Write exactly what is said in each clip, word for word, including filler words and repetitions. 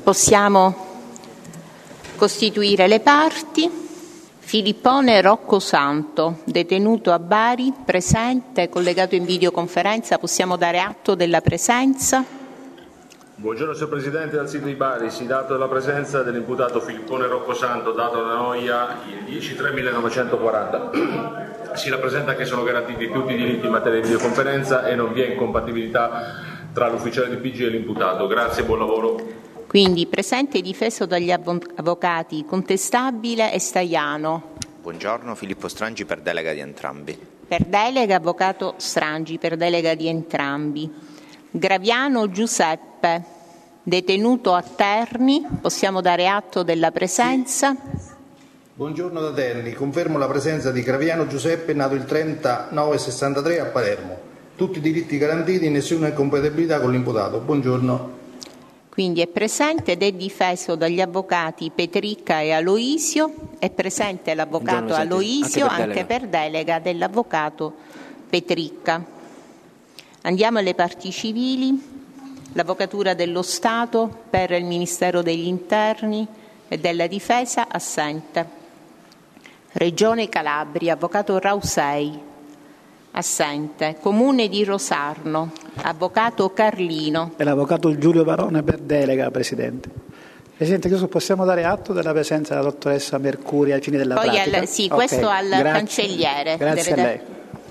Possiamo costituire le parti. Filippone Rocco Santo, detenuto a Bari, presente, collegato in videoconferenza. Possiamo dare atto della presenza. Buongiorno signor Presidente, dal sito di Bari si dato della presenza dell'imputato Filippone Rocco Santo, dato da Noia il dieci tre millenovecentoquaranta. Si rappresenta che sono garantiti tutti i diritti in materia di videoconferenza e non vi è incompatibilità tra l'ufficiale di P G e l'imputato. Grazie e buon lavoro. Quindi presente e difeso dagli avvocati Contestabile e Staiano. Buongiorno, Filippo Strangi per delega di entrambi. Per delega avvocato Strangi, per delega di entrambi. Graviano Giuseppe, detenuto a Terni. Possiamo dare atto della presenza. Buongiorno da Terni, confermo la presenza di Graviano Giuseppe, nato il trentanove sessantatré a Palermo. Tutti i diritti garantiti, nessuna incompatibilità con l'imputato. Buongiorno. Quindi è presente ed è difeso dagli avvocati Petricca e Aloisio. È presente l'avvocato Aloisio anche, anche per delega dell'avvocato Petricca. Andiamo alle parti civili. L'Avvocatura dello Stato per il Ministero degli Interni e della Difesa assente. Regione Calabria, avvocato Rausei assente. Comune di Rosarno, avvocato Carlino. E l'avvocato Giulio Barone per delega, Presidente. Presidente, questo possiamo dare atto della presenza della dottoressa Mercuri ai fini della Poi pratica? Al, sì, okay. questo al Grazie. cancelliere. Grazie Deve a lei.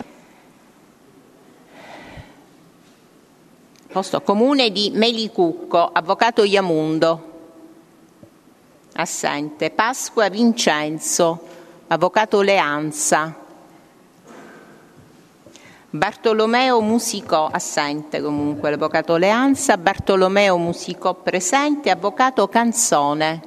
Posto. Comune di Melicucco, avvocato Iamundo assente. Pasqua Vincenzo, avvocato Leanza. Bartolomeo Musicò, assente comunque l'avvocato Leanza. Bartolomeo Musicò presente. Avvocato Canzone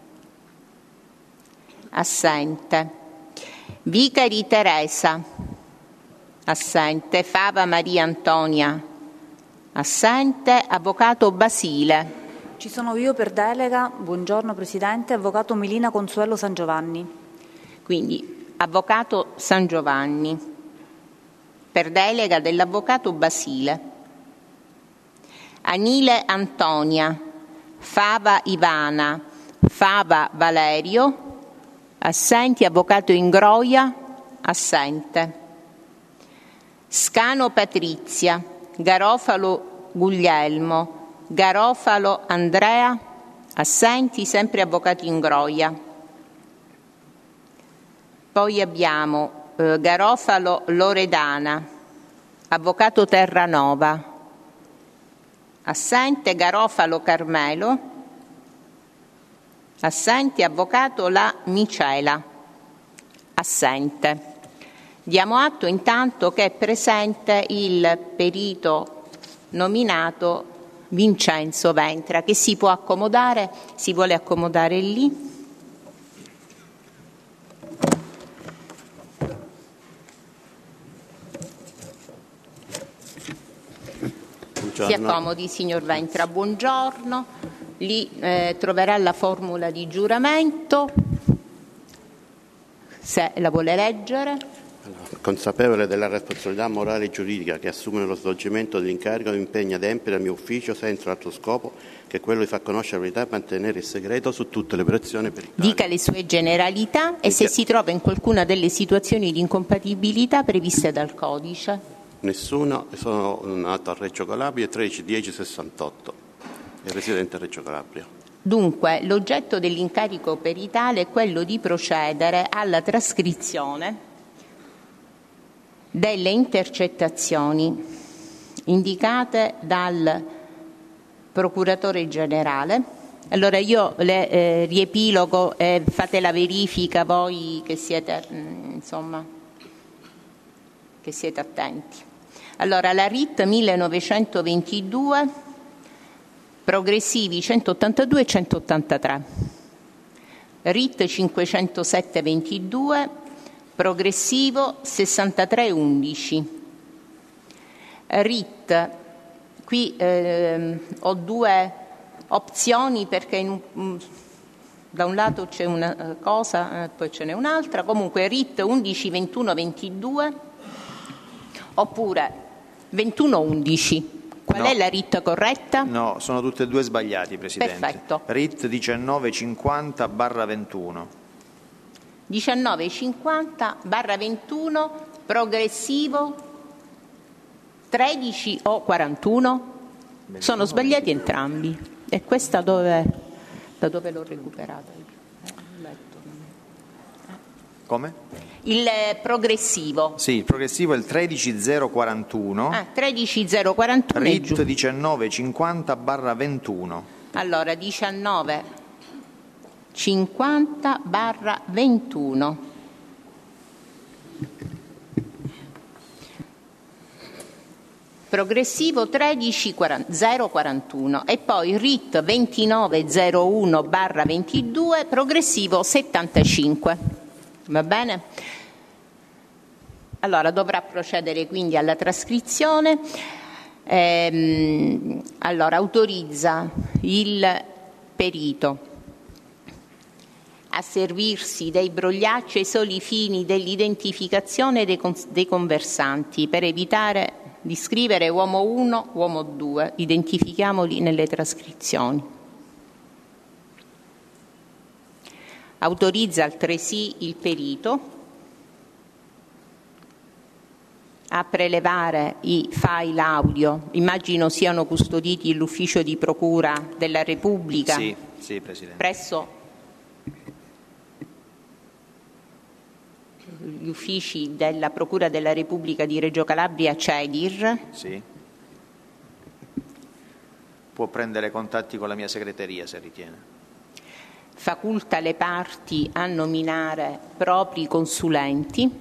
assente. Vicari Teresa assente. Fava Maria Antonia assente. Avvocato Basile. Ci sono io per delega. Buongiorno Presidente. Avvocato Milina Consuelo San Giovanni. Quindi avvocato San Giovanni per delega dell'avvocato Basile. Anile Antonia, Fava Ivana, Fava Valerio, assenti. Avvocato Ingroia, assente. Scano Patrizia, Garofalo Guglielmo, Garofalo Andrea, assenti. Sempre avvocato Ingroia. Poi abbiamo Garofalo Loredana, avvocato Terranova, assente. Garofalo Carmelo, assente. Avvocato La Micela, assente. Diamo atto intanto che è presente il perito nominato Vincenzo Ventra, che si può accomodare, si vuole accomodare lì. Si accomodi, signor Ventra, buongiorno. Lì eh, troverà la formula di giuramento, se la vuole leggere. Allora, consapevole della responsabilità morale e giuridica che assume lo svolgimento dell'incarico, mi impegno ad adempiere al mio ufficio senza altro scopo che quello di far conoscere la verità e mantenere il segreto su tutte le operazioni per Italia. Dica le sue generalità e se si trova in qualcuna delle situazioni di incompatibilità previste dal codice. Nessuno, sono nato a Reggio Calabria, tredici dieci sessantotto, e residente a Reggio Calabria. Dunque, l'oggetto dell'incarico peritale è quello di procedere alla trascrizione delle intercettazioni indicate dal procuratore generale. Allora io le eh, riepilogo e fate la verifica voi che siete, mh, insomma, che siete attenti. Allora, la R I T millenovecentoventidue, progressivi centottantadue e centottantatré. R I T cinquecentosette ventidue, progressivo sessantatré undici. R I T, qui eh, ho due opzioni perché in un, da un lato c'è una cosa, eh, poi ce n'è un'altra. Comunque R I T undici ventuno ventidue oppure ventuno undici Qual no. è la R I T corretta? No, sono tutte e due sbagliati, Presidente. Perfetto. R I T diciannove cinquanta barra ventuno. diciannove cinquanta barra ventuno, progressivo tredici o quarantuno? Sono sbagliati entrambi. E questa dove, da dove l'ho recuperata? Come? Il progressivo. Sì, il progressivo è il tredici zero quarantuno. Ah, tredici zero quarantuno. R I T diciannove cinquanta barra ventuno. Allora, diciannove cinquanta barra ventuno. Progressivo tredici zero quarantuno e poi R I T ventinove zero uno barra ventidue, progressivo settantacinque. Va bene? Allora dovrà procedere quindi alla trascrizione. Ehm, allora autorizza il perito a servirsi dei brogliacci ai soli fini dell'identificazione dei, con- dei conversanti per evitare di scrivere uomo uno, uomo due, identifichiamoli nelle trascrizioni. Autorizza altresì il perito a prelevare i file audio, immagino siano custoditi nell'ufficio di procura della Repubblica, Sì, sì, Presidente. presso gli uffici della Procura della Repubblica di Reggio Calabria Cedir. Sì. Può prendere contatti con la mia segreteria se ritiene. Faculta le parti a nominare propri consulenti.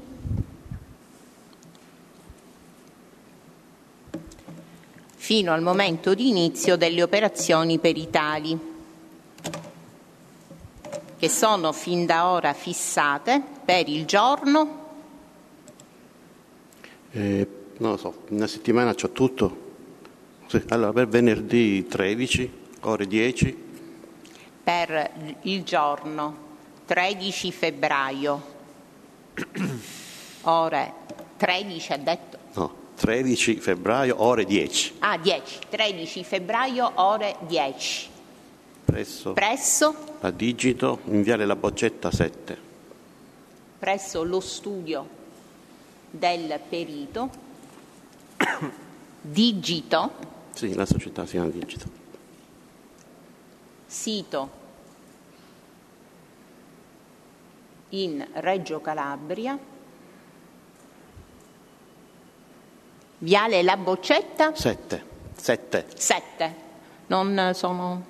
Fino al momento di inizio delle operazioni peritali, che sono fin da ora fissate per il giorno. Eh, non lo so, una settimana c'ho tutto. Sì, allora per venerdì tredici, ore dieci. Per il giorno tredici febbraio, ore tredici ha detto? No, tredici febbraio, ore dieci. Ah, dieci. tredici febbraio, ore dieci. Presso, Presso? a Digito, in viale La Boccetta sette. Presso lo studio del perito Digito, Sì, la società si chiama Digito. sito in Reggio Calabria, viale La Boccetta Sette. Sette. sette. Non sono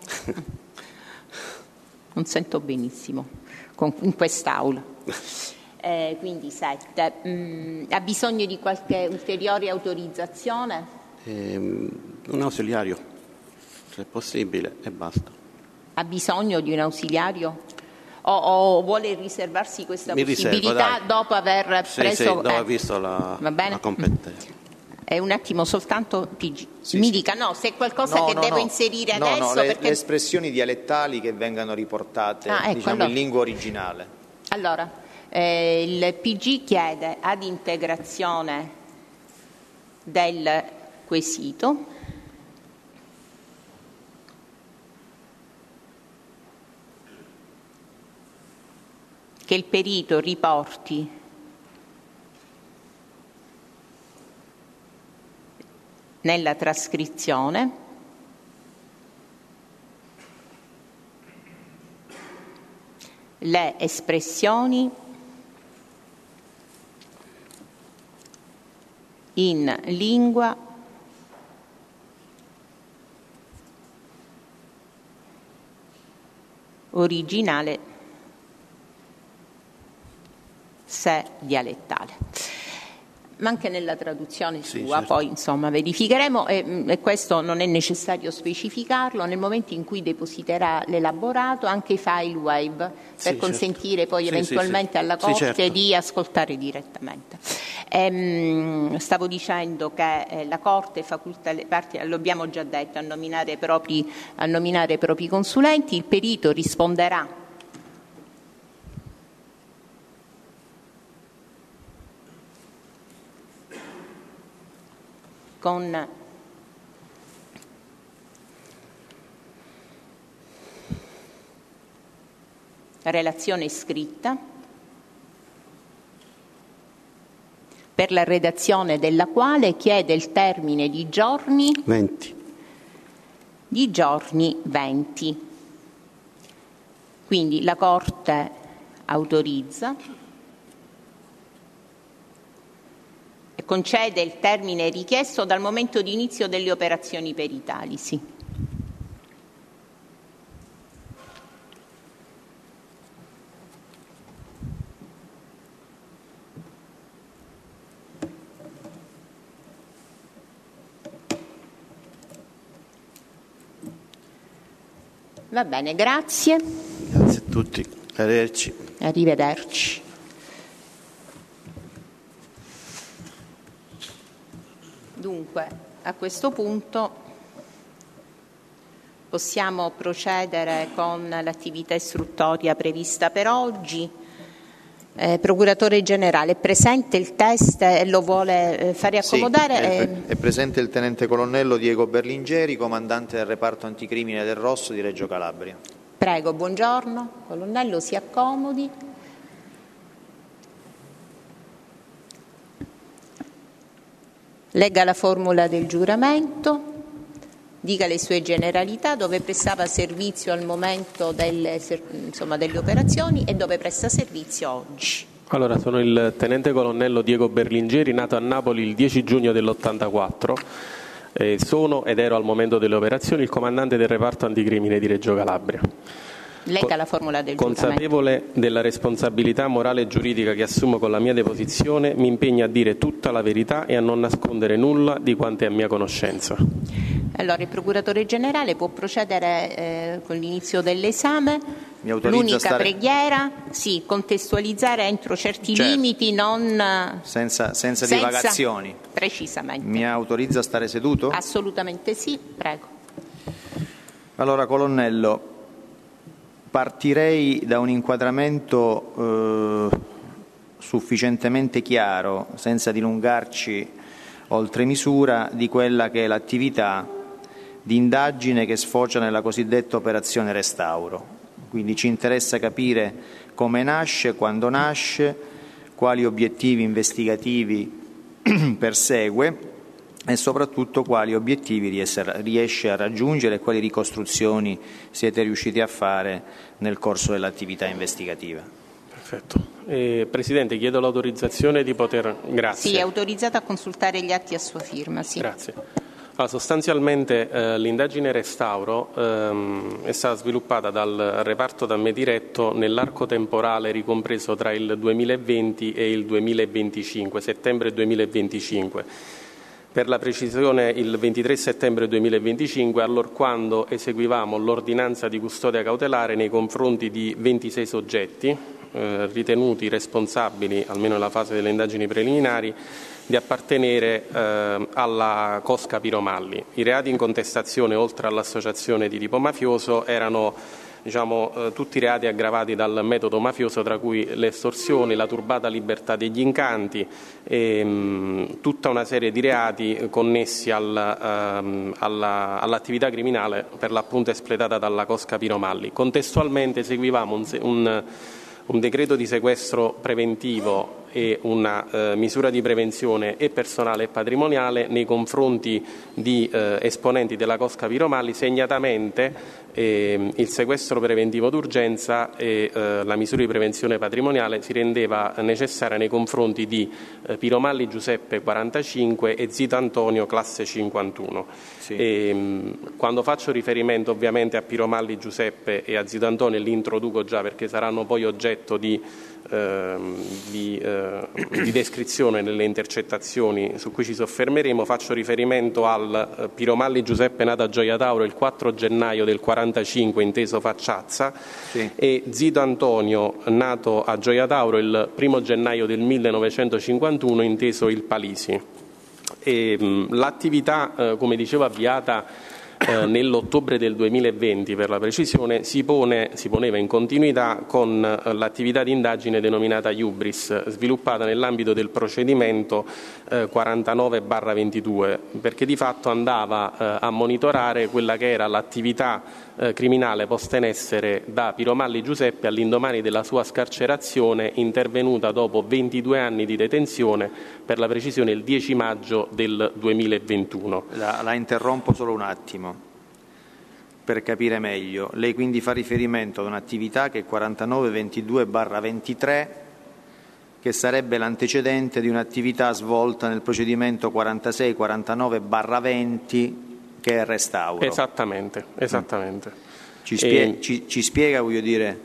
non sento benissimo con, in quest'aula. Eh, quindi sette. Mm, ha bisogno di qualche ulteriore autorizzazione? Ehm, un ausiliario, se è possibile, e basta. Ha bisogno di un ausiliario? O, o vuole riservarsi questa Mi possibilità riservo, dai. dopo aver Sì, preso... sì, dopo eh, aver visto la, va bene? la competenza. È un attimo soltanto P G. Sì, Mi sì. dica, no, se è qualcosa No, che no, devo no. inserire No, adesso... no, le, perché... le espressioni dialettali che vengano riportate Ah, ecco, diciamo, allora. in lingua originale. Allora, eh, il P G chiede ad integrazione del quesito che il perito riporti nella trascrizione le espressioni in lingua originale se dialettale. Ma anche nella traduzione Sì, sua, certo. poi insomma verificheremo e, e questo non è necessario specificarlo nel momento in cui depositerà l'elaborato, anche i file web per Sì, consentire certo. poi Sì, eventualmente sì, sì. alla Sì, Corte certo. di ascoltare direttamente. Ehm, stavo dicendo che eh, la Corte facolta le parti, lo abbiamo già detto, a nominare propri, a nominare i propri consulenti, il perito risponderà con relazione scritta, per la redazione della quale chiede il termine di giorni venti. Di giorni venti. Quindi la Corte autorizza e concede il termine richiesto dal momento di inizio delle operazioni peritalisi. Va bene, grazie. Grazie a tutti. Arrivederci. Arrivederci. Dunque, a questo punto possiamo procedere con l'attività istruttoria prevista per oggi. Eh, Procuratore Generale, è presente il test e lo vuole eh, fare accomodare? Sì, è, è presente il Tenente Colonnello Diego Berlingeri, comandante del reparto anticrimine del Rosso di Reggio Calabria. Prego, buongiorno. Colonnello, si accomodi. Legga la formula del giuramento, dica le sue generalità, dove prestava servizio al momento delle, insomma, delle operazioni e dove presta servizio oggi. Allora, sono il Tenente Colonnello Diego Berlingeri, nato a Napoli il dieci giugno dell'ottantaquattro. Eh, sono ed ero al momento delle operazioni il comandante del reparto anticrimine di Reggio Calabria. Legga la formula del giuramento. Consapevole della responsabilità morale e giuridica che assumo con la mia deposizione, mi impegno a dire tutta la verità e a non nascondere nulla di quanto è a mia conoscenza. Allora, il Procuratore Generale può procedere eh, con l'inizio dell'esame. Mi autorizza L'unica a stare... preghiera, sì, contestualizzare entro certi certo. limiti, non senza, senza, senza divagazioni. Precisamente. Mi autorizza a stare seduto? Assolutamente sì, prego. Allora, Colonnello, partirei da un inquadramento eh, sufficientemente chiaro, senza dilungarci oltre misura, di quella che è l'attività di indagine che sfocia nella cosiddetta operazione Restauro. Quindi ci interessa capire come nasce, quando nasce, quali obiettivi investigativi persegue e soprattutto quali obiettivi riesce a raggiungere e quali ricostruzioni siete riusciti a fare nel corso dell'attività investigativa. Perfetto. Eh, Presidente, chiedo l'autorizzazione di poter... Grazie. Sì, è autorizzata a consultare gli atti a sua firma. Sì. Grazie. Allora, sostanzialmente eh, l'indagine Restauro ehm, è stata sviluppata dal reparto da me diretto nell'arco temporale ricompreso tra il duemilaventi e il duemilaventicinque, settembre duemilaventicinque. Per la precisione il ventitré settembre duemilaventicinque, allorquando eseguivamo l'ordinanza di custodia cautelare nei confronti di ventisei soggetti eh, ritenuti responsabili, almeno nella fase delle indagini preliminari, di appartenere eh, alla cosca Piromalli. I reati in contestazione, oltre all'associazione di tipo mafioso, erano diciamo, eh, tutti reati aggravati dal metodo mafioso, tra cui le estorsioni, la turbata libertà degli incanti e mh, tutta una serie di reati connessi al, ehm, alla, all'attività criminale per l'appunto espletata dalla cosca Piromalli. Contestualmente eseguivamo un, un, un decreto di sequestro preventivo e una eh, misura di prevenzione e personale e patrimoniale nei confronti di eh, esponenti della cosca Piromalli, segnatamente eh, il sequestro preventivo d'urgenza e eh, la misura di prevenzione patrimoniale si rendeva necessaria nei confronti di eh, Piromalli Giuseppe quarantacinque e Zito Antonio classe cinquantuno. Sì. E, mh, quando faccio riferimento ovviamente a Piromalli Giuseppe e a Zito Antonio, li introduco già perché saranno poi oggetto di Di, eh, di descrizione nelle intercettazioni su cui ci soffermeremo. Faccio riferimento al eh, Piromalli Giuseppe nato a Gioia Tauro il quattro gennaio del quarantacinque, inteso Facciazza, sì. E Zito Antonio nato a Gioia Tauro il primo gennaio del millenovecentocinquantuno, inteso il Palisi. E, mh, l'attività, eh, come dicevo, avviata Eh, nell'ottobre del duemilaventi, per la precisione, si, pone, si poneva in continuità con eh, l'attività di indagine denominata Iubris, sviluppata nell'ambito del procedimento eh, quarantanove barra ventidue, perché di fatto andava eh, a monitorare quella che era l'attività eh, criminale posta in essere da Piromalli Giuseppe all'indomani della sua scarcerazione, intervenuta dopo ventidue anni di detenzione, per la precisione il dieci maggio del duemilaventuno. La, la interrompo solo un attimo per capire meglio. Lei quindi fa riferimento ad un'attività che è quarantanove ventidue barra ventitré, che sarebbe l'antecedente di un'attività svolta nel procedimento quarantasei quarantanove barra venti, che è restauro. Esattamente, esattamente. Ci, spie- e... ci, ci spiega, voglio dire,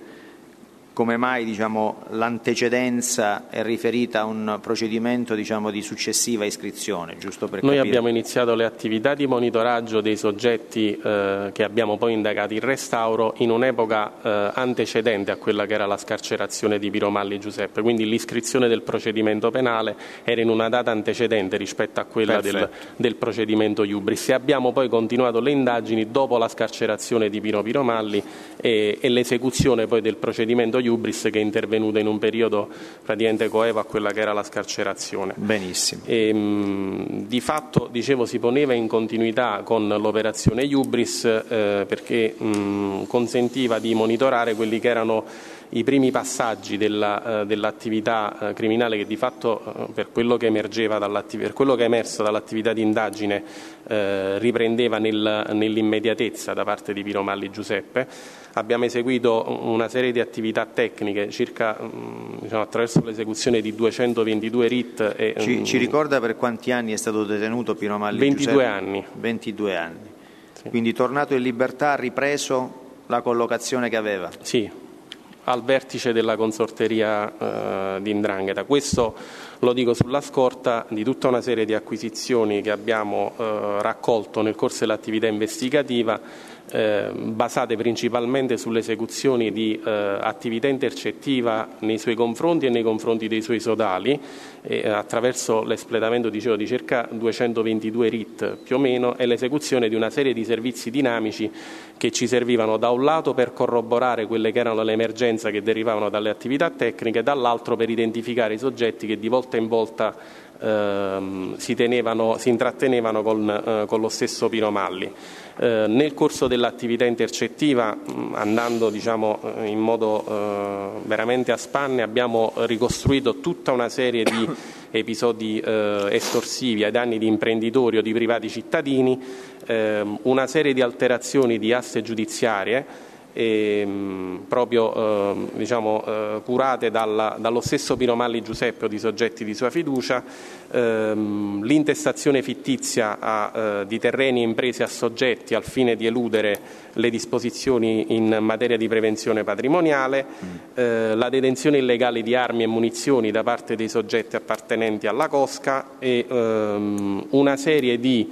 come mai, diciamo, l'antecedenza è riferita a un procedimento, diciamo, di successiva iscrizione, giusto per Noi capire? abbiamo iniziato le attività di monitoraggio dei soggetti eh, che abbiamo poi indagato in restauro in un'epoca eh, antecedente a quella che era la scarcerazione di Piromalli Giuseppe, quindi l'iscrizione del procedimento penale era in una data antecedente rispetto a quella del, del procedimento Iubris, e abbiamo poi continuato le indagini dopo la scarcerazione di Pino Piromalli e, e l'esecuzione poi del procedimento Iubris, che è intervenuta in un periodo praticamente coevo a quella che era la scarcerazione. Benissimo. E, mh, di fatto, dicevo, si poneva in continuità con l'operazione Iubris eh, perché mh, consentiva di monitorare quelli che erano i primi passaggi della, uh, dell'attività uh, criminale, che di fatto uh, per quello che emergeva per quello che è emerso dall'attività di indagine uh, riprendeva nel, nell'immediatezza da parte di Piromalli Giuseppe. Abbiamo eseguito una serie di attività tecniche circa um, diciamo, attraverso l'esecuzione di duecentoventidue R I T. E, ci, um, ci ricorda per quanti anni è stato detenuto Piromalli ventidue Giuseppe? anni. ventidue anni. Sì. Quindi tornato in libertà ha ripreso la collocazione che aveva? Sì, al vertice della consorteria eh, di 'Ndrangheta. Questo lo dico sulla scorta di tutta una serie di acquisizioni che abbiamo eh, raccolto nel corso dell'attività investigativa, eh, basate principalmente sulle esecuzioni di eh, attività intercettiva nei suoi confronti e nei confronti dei suoi sodali, e, attraverso l'espletamento, dicevo, di circa duecentoventidue R I T più o meno, e l'esecuzione di una serie di servizi dinamici che ci servivano da un lato per corroborare quelle che erano le emergenze che derivavano dalle attività tecniche, dall'altro per identificare i soggetti che di volta in volta ehm, si, tenevano, si intrattenevano con, eh, con lo stesso Piromalli. Eh, nel corso dell'attività intercettiva, mh, andando diciamo, in modo eh, veramente a spanne, abbiamo ricostruito tutta una serie di episodi eh, estorsivi ai danni di imprenditori o di privati cittadini, eh, una serie di alterazioni di aste giudiziarie, E, mh, proprio eh, diciamo, eh, curate dalla, dallo stesso Piromalli Giuseppe o di soggetti di sua fiducia, ehm, l'intestazione fittizia a, eh, di terreni e imprese a soggetti al fine di eludere le disposizioni in materia di prevenzione patrimoniale, eh, la detenzione illegale di armi e munizioni da parte dei soggetti appartenenti alla cosca e ehm, una serie di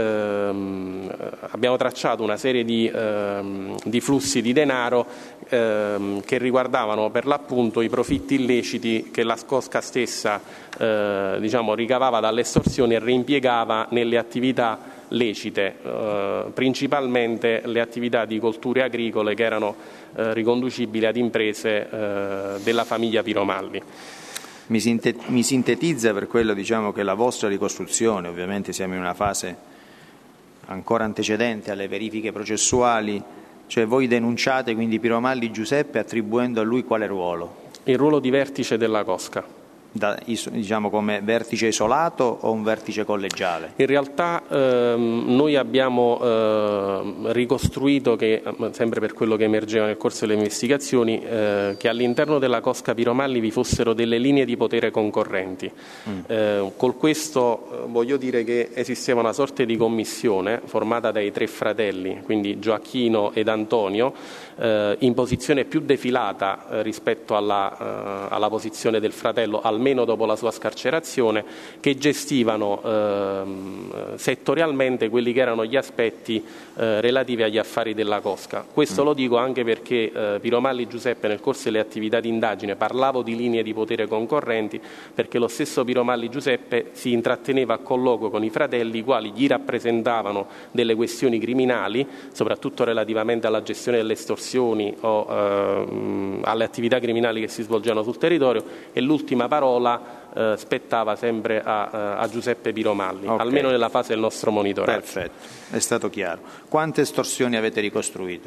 ehm, abbiamo tracciato una serie di, ehm, di flussi di denaro ehm, che riguardavano per l'appunto i profitti illeciti che la cosca stessa eh, diciamo, ricavava dalle estorsioni e reimpiegava nelle attività lecite, eh, principalmente le attività di colture agricole che erano eh, riconducibili ad imprese eh, della famiglia Piromalli. Mi, sintet- mi sintetizza per quello, diciamo, che la vostra ricostruzione, ovviamente siamo in una fase ancora antecedente alle verifiche processuali, cioè voi denunciate quindi Piromalli Giuseppe attribuendo a lui quale ruolo? Il ruolo di vertice della cosca. Da, diciamo come vertice isolato o un vertice collegiale? In realtà ehm, noi abbiamo eh, ricostruito che, sempre per quello che emergeva nel corso delle investigazioni, eh, che all'interno della cosca Piromalli vi fossero delle linee di potere concorrenti. Mm. Eh, col questo eh, voglio dire che esisteva una sorta di commissione formata dai tre fratelli, quindi Gioacchino ed Antonio, eh, in posizione più defilata eh, rispetto alla, eh, alla posizione del fratello, almeno dopo la sua scarcerazione, che gestivano ehm, settorialmente quelli che erano gli aspetti eh, relativi agli affari della cosca. Questo mm. lo dico anche perché eh, Piromalli Giuseppe nel corso delle attività di indagine, parlavo di linee di potere concorrenti perché lo stesso Piromalli Giuseppe si intratteneva a colloquio con i fratelli, i quali gli rappresentavano delle questioni criminali, soprattutto relativamente alla gestione delle estorsioni o ehm, alle attività criminali che si svolgevano sul territorio, e l'ultima parola eh, spettava sempre a, a Giuseppe Piromalli, okay. almeno nella fase del nostro monitoraggio. Perfetto, è stato chiaro. Quante estorsioni avete ricostruito?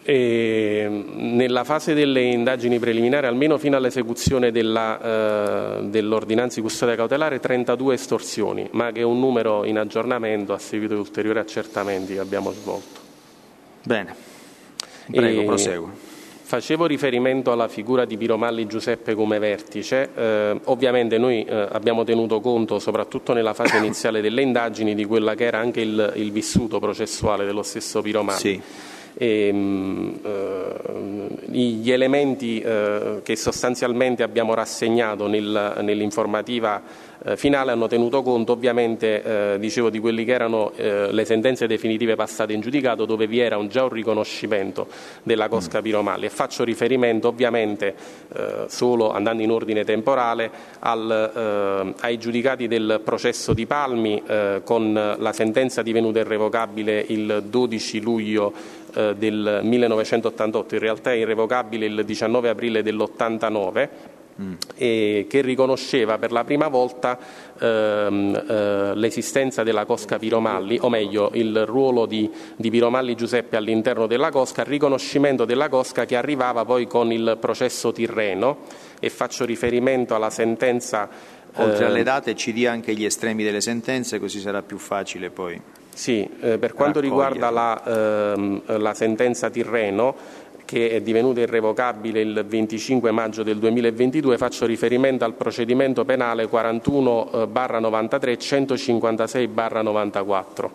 E nella fase delle indagini preliminari, almeno fino all'esecuzione della, eh, dell'ordinanza di custodia cautelare, trentadue estorsioni, ma che è un numero in aggiornamento a seguito di ulteriori accertamenti che abbiamo svolto. Bene, prego, e proseguo. Facevo riferimento alla figura di Piromalli Giuseppe come vertice. Eh, ovviamente noi eh, abbiamo tenuto conto, soprattutto nella fase iniziale delle indagini, di quella che era anche il, il vissuto processuale dello stesso Piromalli. Sì. E, mh, eh, gli elementi eh, che sostanzialmente abbiamo rassegnato nel, nell'informativa eh, finale hanno tenuto conto ovviamente eh, dicevo di quelli che erano eh, le sentenze definitive passate in giudicato, dove vi era un, già un riconoscimento della cosca Piromalli, e faccio riferimento ovviamente eh, solo andando in ordine temporale al, eh, ai giudicati del processo di Palmi eh, con la sentenza divenuta irrevocabile il dodici luglio del millenovecentottantotto, in realtà è irrevocabile il diciannove aprile dell'ottantanove, mm. e che riconosceva per la prima volta ehm, eh, l'esistenza della cosca Piromalli, o meglio il ruolo di, di Piromalli Giuseppe all'interno della cosca, riconoscimento della cosca che arrivava poi con il processo Tirreno, e faccio riferimento alla sentenza. Oltre alle date ci dia anche gli estremi delle sentenze, così sarà più facile poi. Sì, eh, per quanto riguarda la, ehm, la sentenza Tirreno, che è divenuta irrevocabile il venticinque maggio del duemilaventidue, faccio riferimento al procedimento penale quarantuno barra novantatré e centocinquantasei barra novantaquattro.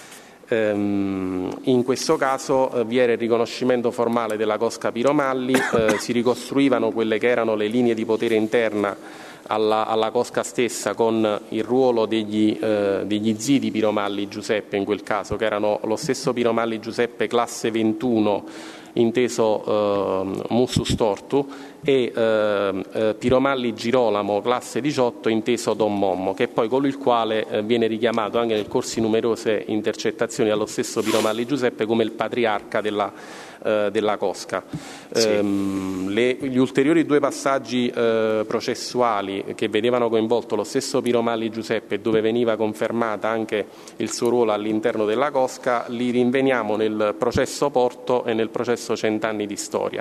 Ehm, in questo caso eh, vi era il riconoscimento formale della cosca Piromalli, eh, si ricostruivano quelle che erano le linee di potere interna Alla, alla cosca stessa, con il ruolo degli, eh, degli zii di Piromalli Giuseppe, in quel caso, che erano lo stesso Piromalli Giuseppe classe ventuno, inteso eh, Mussus Tortu, e eh, eh, Piromalli Girolamo classe diciotto, inteso Don Mommo, che è poi colui il quale eh, viene richiamato anche nel corso di numerose intercettazioni allo stesso Piromalli Giuseppe come il patriarca della eh, della cosca. Sì. Ehm, le, gli ulteriori due passaggi eh, processuali che vedevano coinvolto lo stesso Piromalli Giuseppe, dove veniva confermata anche il suo ruolo all'interno della cosca, li rinveniamo nel processo Porto e nel processo Cent'anni di storia.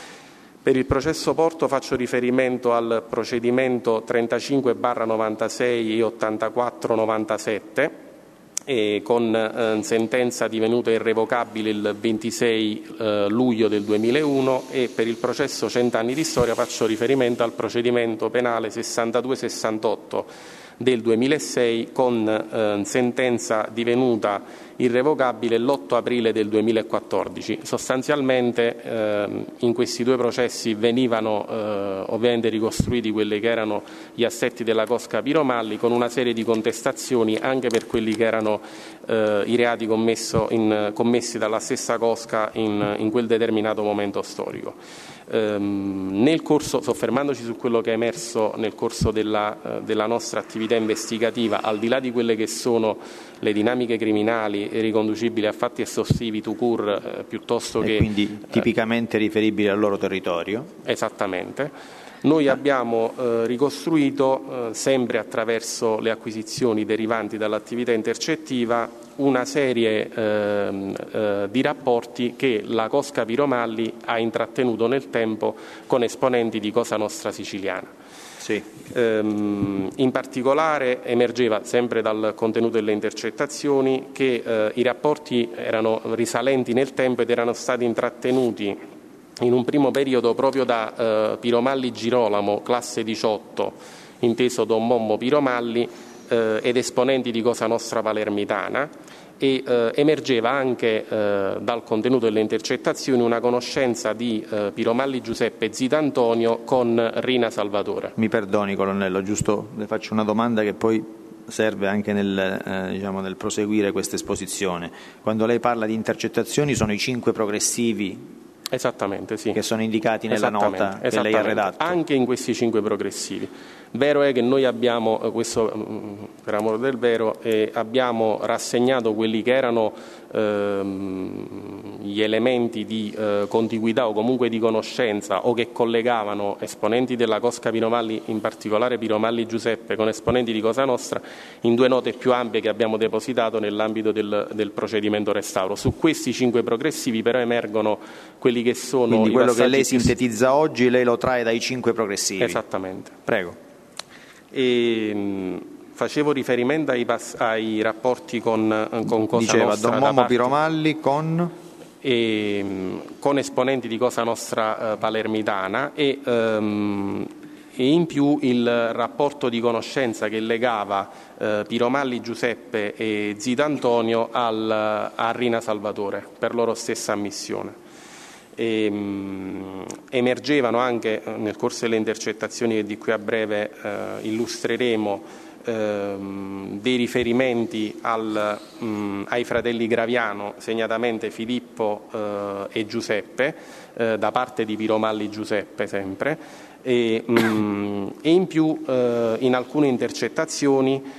Per il processo Porto faccio riferimento al procedimento trentacinque barra novantasei e ottantaquattro novantasette, e con eh, sentenza divenuta irrevocabile il ventisei eh, luglio del duemilauno, e per il processo Cent'anni di storia faccio riferimento al procedimento penale sessantadue sessantotto del duemilasei, con eh, sentenza divenuta irrevocabile l'otto aprile del duemilaquattordici. Sostanzialmente eh, in questi due processi venivano eh, ovviamente ricostruiti quelli che erano gli assetti della cosca Piromalli, con una serie di contestazioni anche per quelli che erano eh, i reati commesso in, commessi dalla stessa cosca in, in quel determinato momento storico. Ehm, nel corso, soffermandoci su quello che è emerso nel corso della, eh, della nostra attività investigativa, al di là di quelle che sono le dinamiche criminali riconducibili a fatti estorsivi tout court, eh, piuttosto e che quindi tipicamente eh, riferibili al loro territorio. Esattamente. Noi abbiamo eh, ricostruito, eh, sempre attraverso le acquisizioni derivanti dall'attività intercettiva, una serie eh, eh, di rapporti che la cosca Piromalli ha intrattenuto nel tempo con esponenti di Cosa Nostra siciliana. Sì. Ehm, in particolare emergeva sempre dal contenuto delle intercettazioni che eh, i rapporti erano risalenti nel tempo ed erano stati intrattenuti in un primo periodo proprio da eh, Piromalli Girolamo, classe diciotto, inteso Don Mommo Piromalli, eh, ed esponenti di Cosa Nostra palermitana, e eh, emergeva anche eh, dal contenuto delle intercettazioni una conoscenza di eh, Piromalli Giuseppe Zita Antonio con Rina Salvatore. Mi perdoni, colonnello, giusto le faccio una domanda che poi serve anche nel, eh, diciamo, nel proseguire questa esposizione. Quando lei parla di intercettazioni sono i cinque progressivi? Esattamente, sì. Che sono indicati nella nota che lei ha redatto. Anche in questi cinque progressivi. Vero è che noi abbiamo, questo per amore del vero, eh, abbiamo rassegnato quelli che erano ehm, gli elementi di eh, contiguità o comunque di conoscenza o che collegavano esponenti della Cosca Piromalli, in particolare Piromalli Giuseppe, con esponenti di Cosa Nostra, in due note più ampie che abbiamo depositato nell'ambito del, del procedimento restauro. Su questi cinque progressivi però emergono quelli che sono Quindi i quello che lei più... sintetizza oggi, lei lo trae dai cinque progressivi. Esattamente. Prego. E, mh, facevo riferimento ai, pass- ai rapporti con, con Cosa Diceva Nostra. Don Momo parte... Piromalli con... E, mh, con esponenti di Cosa Nostra eh, palermitana e, ehm, e in più il rapporto di conoscenza che legava eh, Piromalli Giuseppe e Zito Antonio al, a Rina Salvatore per loro stessa ammissione. E, mh, emergevano anche eh, nel corso delle intercettazioni che di qui a breve eh, illustreremo eh, dei riferimenti al, mh, ai fratelli Graviano, segnatamente Filippo eh, e Giuseppe, eh, da parte di Piromalli Giuseppe sempre, e, mh, e in più eh, in alcune intercettazioni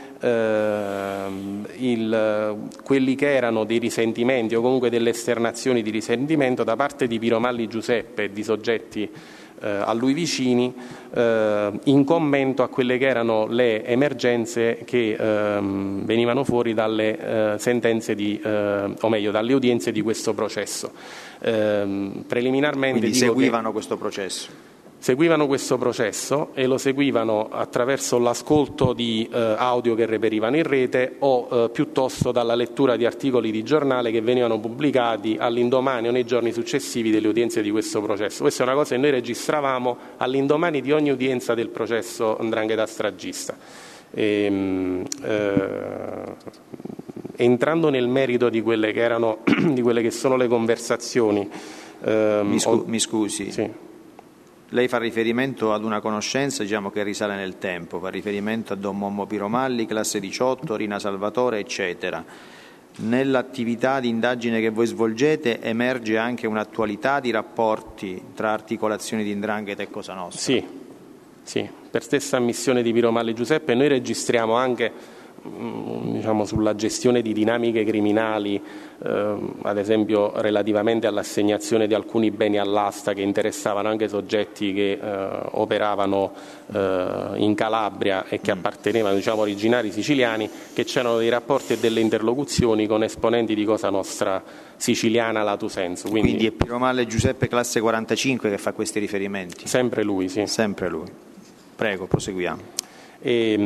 Uh, il, quelli che erano dei risentimenti o comunque delle esternazioni di risentimento da parte di Piromalli Giuseppe e di soggetti uh, a lui vicini uh, in commento a quelle che erano le emergenze che uh, venivano fuori dalle uh, sentenze di, uh, o meglio dalle udienze di questo processo. Uh, preliminarmente Quindi dico seguivano che questo processo. Seguivano questo processo e lo seguivano attraverso l'ascolto di eh, audio che reperivano in rete o eh, piuttosto dalla lettura di articoli di giornale che venivano pubblicati all'indomani o nei giorni successivi delle udienze di questo processo. Questa è una cosa che noi registravamo all'indomani di ogni udienza del processo 'ndrangheta stragista. E, eh, entrando nel merito di quelle che erano di quelle che sono le conversazioni, eh, mi, scu- ho... mi scusi. Sì. Lei fa riferimento ad una conoscenza, diciamo, che risale nel tempo, fa riferimento a Don Momo Piromalli, classe diciotto, Rina Salvatore, eccetera. Nell'attività di indagine che voi svolgete emerge anche un'attualità di rapporti tra articolazioni di 'ndrangheta e Cosa Nostra? Sì, sì. Per stessa ammissione di Piromalli Giuseppe noi registriamo anche diciamo, sulla gestione di dinamiche criminali, eh, ad esempio relativamente all'assegnazione di alcuni beni all'asta che interessavano anche soggetti che eh, operavano eh, in Calabria e che appartenevano, diciamo, originari siciliani, che c'erano dei rapporti e delle interlocuzioni con esponenti di Cosa Nostra siciliana lato sensu. Quindi, Quindi è Piromalli Giuseppe classe quarantacinque che fa questi riferimenti? Sempre lui, sì. Sempre lui. Prego, proseguiamo. E,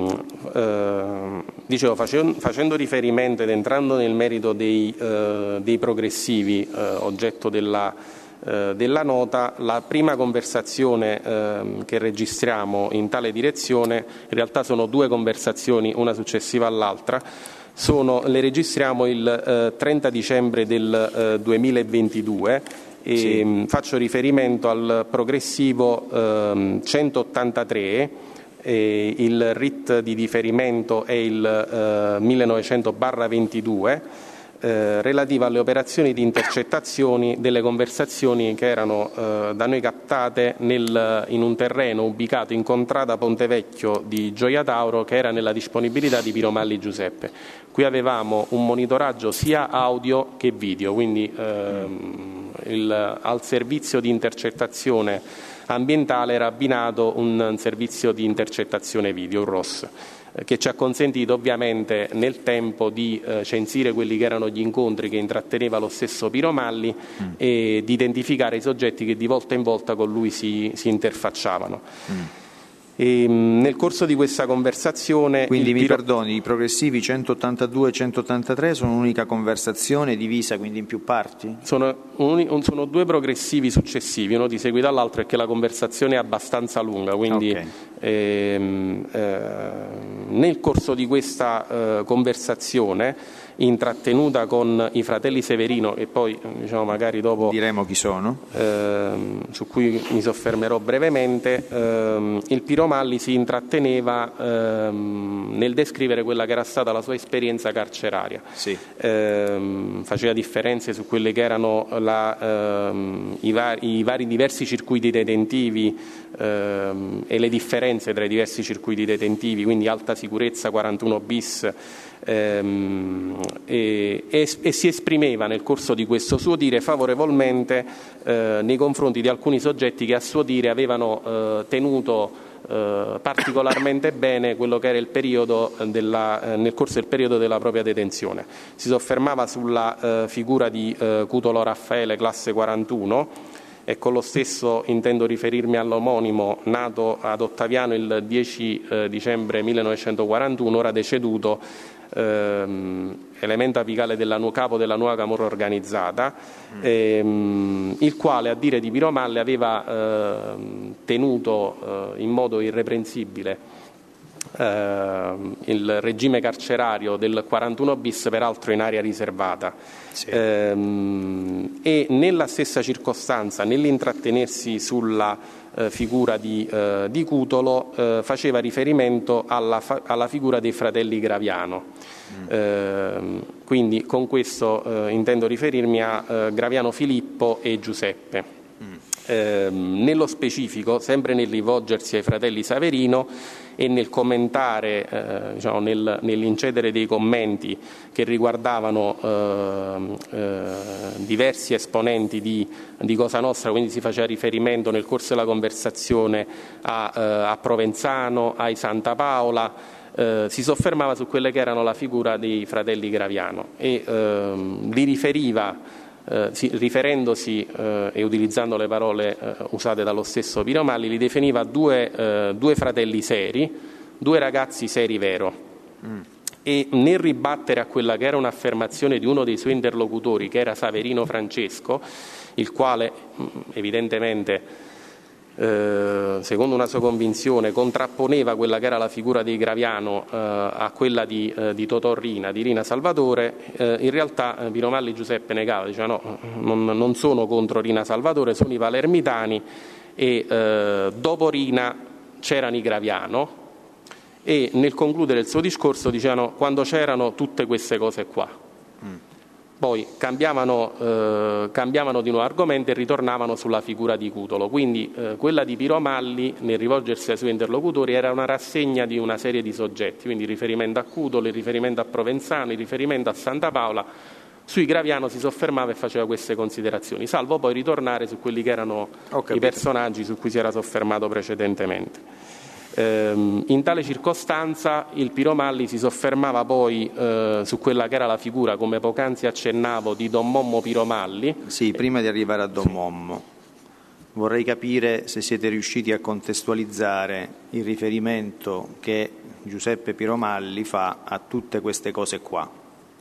eh, dicevo, facendo, facendo riferimento ed entrando nel merito dei, eh, dei progressivi eh, oggetto della, eh, della nota, la prima conversazione eh, che registriamo in tale direzione, in realtà sono due conversazioni, una successiva all'altra, sono, le registriamo il eh, trenta dicembre del eh, duemilaventidue. E sì. Faccio riferimento al progressivo eh, centottantatré. E il R I T di differimento è il eh, millenovecento ventidue, eh, relativa alle operazioni di intercettazioni delle conversazioni che erano eh, da noi captate nel, in un terreno ubicato in contrada Pontevecchio di Gioia Tauro, che era nella disponibilità di Piromalli Giuseppe. Qui avevamo un monitoraggio sia audio che video, quindi ehm, il, al servizio di intercettazione ambientale era abbinato un servizio di intercettazione video, un R O S, che ci ha consentito ovviamente nel tempo di eh, censire quelli che erano gli incontri che intratteneva lo stesso Piromalli mm. e di identificare i soggetti che di volta in volta con lui si, si interfacciavano. Mm. E, nel corso di questa conversazione... Quindi mi Piro... perdoni, i progressivi centottantadue e centottantatré sono un'unica conversazione divisa quindi in più parti? Sono, un, sono due progressivi successivi, uno di seguito all'altro, e che la conversazione è abbastanza lunga, quindi okay. ehm, eh, nel corso di questa eh, conversazione intrattenuta con i fratelli Severino, e poi diciamo magari dopo diremo chi sono, ehm, su cui mi soffermerò brevemente. Ehm, il Piromalli si intratteneva ehm, nel descrivere quella che era stata la sua esperienza carceraria. Sì. Ehm, faceva differenze su quelle che erano la, ehm, i, vari, i vari diversi circuiti detentivi ehm, e le differenze tra i diversi circuiti detentivi, quindi alta sicurezza, quarantuno bis, ehm, e, e, e si esprimeva nel corso di questo suo dire favorevolmente eh, nei confronti di alcuni soggetti che a suo dire avevano eh, tenuto Eh, particolarmente bene quello che era il periodo della, eh, nel corso del periodo della propria detenzione. Si soffermava sulla eh, figura di eh, Cutolo Raffaele, classe quarantuno, e con lo stesso intendo riferirmi all'omonimo, nato ad Ottaviano il dieci eh, dicembre millenovecentoquarantuno, ora deceduto, ehm, elemento apicale della capo della nuova camorra organizzata, mm. ehm, il quale, a dire di Piromalli, aveva ehm, tenuto eh, in modo irreprensibile eh, il regime carcerario del quarantuno bis, peraltro in area riservata. Sì. Ehm, e nella stessa circostanza, nell'intrattenersi sulla eh, figura di, eh, di Cutolo, eh, faceva riferimento alla, fa- alla figura dei fratelli Graviano. Mm. Ehm, quindi con questo eh, intendo riferirmi a eh, Graviano Filippo e Giuseppe. Mm. Ehm, nello specifico, sempre nel rivolgersi ai fratelli Saverino e nel commentare, eh, diciamo, nel, nell'incedere dei commenti che riguardavano eh, eh, diversi esponenti di, di Cosa Nostra, quindi si faceva riferimento nel corso della conversazione a, eh, a Provenzano, ai Santa Paola, eh, si soffermava su quelle che erano la figura dei fratelli Graviano e eh, li riferiva Eh, si, riferendosi eh, e utilizzando le parole eh, usate dallo stesso Piromalli, li definiva due, eh, due fratelli seri, due ragazzi seri vero. Mm. E nel ribattere a quella che era un'affermazione di uno dei suoi interlocutori, che era Saverino Francesco, il quale evidentemente Eh, secondo una sua convinzione contrapponeva quella che era la figura di Graviano eh, a quella di, eh, di Totò Rina, di Rina Salvatore, eh, in realtà eh, Piromalli Giuseppe negava, diceva no, non, non sono contro Rina Salvatore, sono i palermitani e eh, dopo Rina c'erano i Graviano, e nel concludere il suo discorso dicevano quando c'erano tutte queste cose qua. Mm. Poi cambiavano, eh, cambiavano di nuovo argomento e ritornavano sulla figura di Cutolo. Quindi eh, quella di Piromalli, nel rivolgersi ai suoi interlocutori, era una rassegna di una serie di soggetti, quindi il riferimento a Cutolo, il riferimento a Provenzano, il riferimento a Santa Paola. Sui Graviano si soffermava e faceva queste considerazioni, salvo poi ritornare su quelli che erano i personaggi su cui si era soffermato precedentemente. In tale circostanza il Piromalli si soffermava poi eh, su quella che era la figura, come poc'anzi accennavo, di Don Mommo Piromalli. Sì, prima di arrivare a Don Mommo vorrei capire se siete riusciti a contestualizzare il riferimento che Giuseppe Piromalli fa a tutte queste cose qua.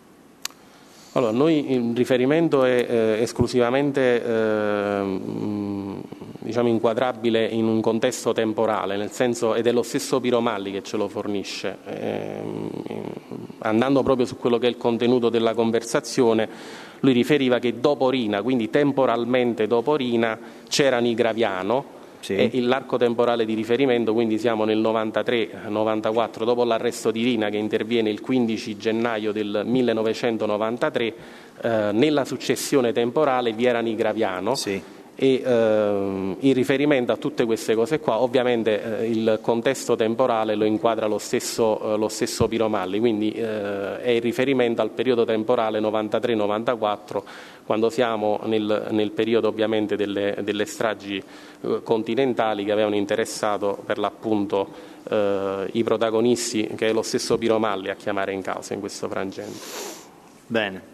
Allora, noi il riferimento è eh, esclusivamente eh, diciamo inquadrabile in un contesto temporale, nel senso, ed è lo stesso Piromalli che ce lo fornisce. Eh, andando proprio su quello che è il contenuto della conversazione, lui riferiva che dopo Rina, quindi temporalmente dopo Rina, c'erano i Graviano. Sì. E l'arco temporale di riferimento, quindi siamo nel novantatré novantaquattro, dopo l'arresto di Rina che interviene il quindici gennaio del millenovecentonovantatré, eh, nella successione temporale vi erano i Graviano. Sì. E eh, in riferimento a tutte queste cose qua, ovviamente eh, il contesto temporale lo inquadra lo stesso, eh, lo stesso Piromalli, quindi eh, è il riferimento al periodo temporale novantatré novantaquattro, quando siamo nel, nel periodo ovviamente delle, delle stragi eh, continentali che avevano interessato per l'appunto eh, i protagonisti, che è lo stesso Piromalli a chiamare in causa in questo frangente. Bene.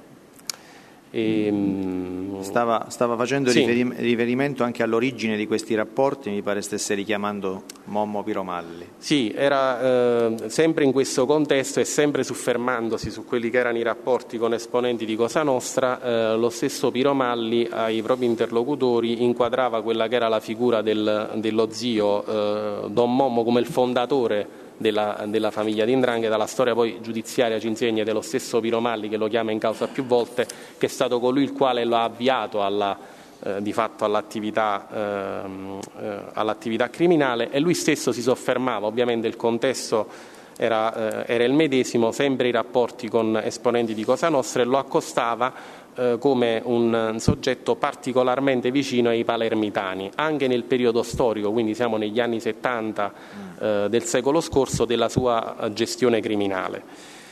E, stava, stava facendo sì. riferim- riferimento anche all'origine di questi rapporti, mi pare stesse richiamando Mommo Piromalli. Sì, era eh, sempre in questo contesto e sempre soffermandosi su quelli che erano i rapporti con esponenti di Cosa Nostra, eh, lo stesso Piromalli ai propri interlocutori inquadrava quella che era la figura del, dello zio eh, Don Mommo come il fondatore della, della famiglia di 'Ndrangheta. La storia poi giudiziaria ci insegna dello stesso Piromalli, che lo chiama in causa più volte, che è stato colui il quale lo ha avviato alla, eh, di fatto all'attività, ehm, eh, all'attività criminale, e lui stesso si soffermava, ovviamente il contesto era, eh, era il medesimo, sempre i rapporti con esponenti di Cosa Nostra, e lo accostava come un soggetto particolarmente vicino ai palermitani, anche nel periodo storico, quindi siamo negli anni settanta eh, del secolo scorso, della sua gestione criminale.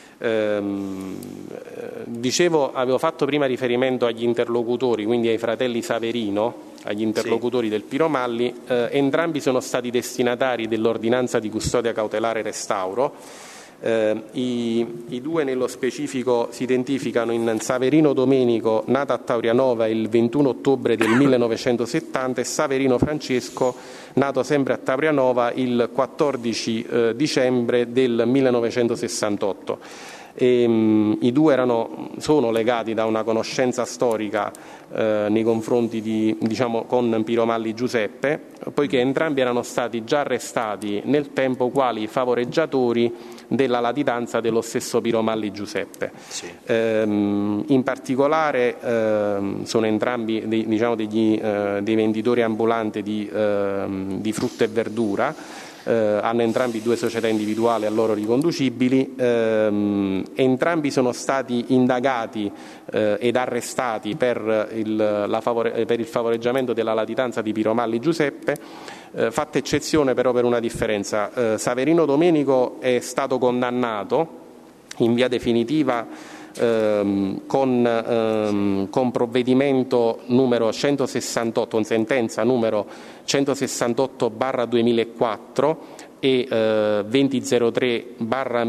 Ehm, dicevo, avevo fatto prima riferimento agli interlocutori, quindi ai fratelli Saverino, agli interlocutori sì. del Piromalli. Eh, entrambi sono stati destinatari dell'ordinanza di custodia cautelare restauro. Eh, i, I due nello specifico si identificano in Saverino Domenico, nato a Taurianova il ventuno ottobre del millenovecentosettanta, e Saverino Francesco, nato sempre a Taurianova il quattordici eh, dicembre del millenovecentosessantotto. E, mh, I due erano, sono legati da una conoscenza storica eh, nei confronti di, diciamo, con Piromalli Giuseppe, poiché entrambi erano stati già arrestati nel tempo quali favoreggiatori della latitanza dello stesso Piromalli Giuseppe. Sì. Ehm, in particolare ehm, sono entrambi dei, diciamo, degli, eh, dei venditori ambulanti di, ehm, di frutta e verdura. Eh, hanno entrambi due società individuali a loro riconducibili, ehm, entrambi sono stati indagati eh, ed arrestati per il, la favore, per il favoreggiamento della latitanza di Piromalli Giuseppe, eh, fatta eccezione però per una differenza. Eh, Saverino Domenico è stato condannato in via definitiva Ehm, con, ehm, con provvedimento numero centosessantotto, con sentenza numero centosessantotto barra duemilaquattro e eh, duemilatre barra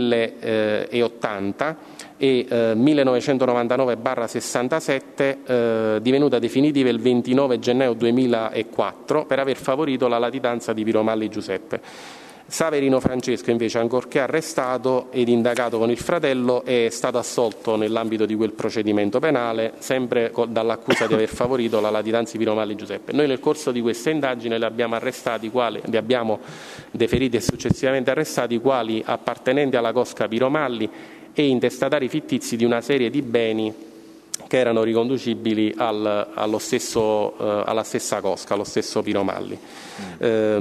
milleottanta e eh, millenovecentonovantanove barra sessantasette, eh, divenuta definitiva il ventinove gennaio duemilaquattro, per aver favorito la latitanza di Piromalli Giuseppe. Saverino Francesco invece, ancorché arrestato ed indagato con il fratello, è stato assolto nell'ambito di quel procedimento penale, sempre dall'accusa di aver favorito la latitanza di Piromalli Giuseppe. Noi nel corso di questa indagine li abbiamo arrestati, quali, li abbiamo deferiti e successivamente arrestati quali appartenenti alla cosca Piromalli e intestatari fittizi di una serie di beni che erano riconducibili al, allo stesso, eh, alla stessa cosca, allo stesso Piromalli. Mm.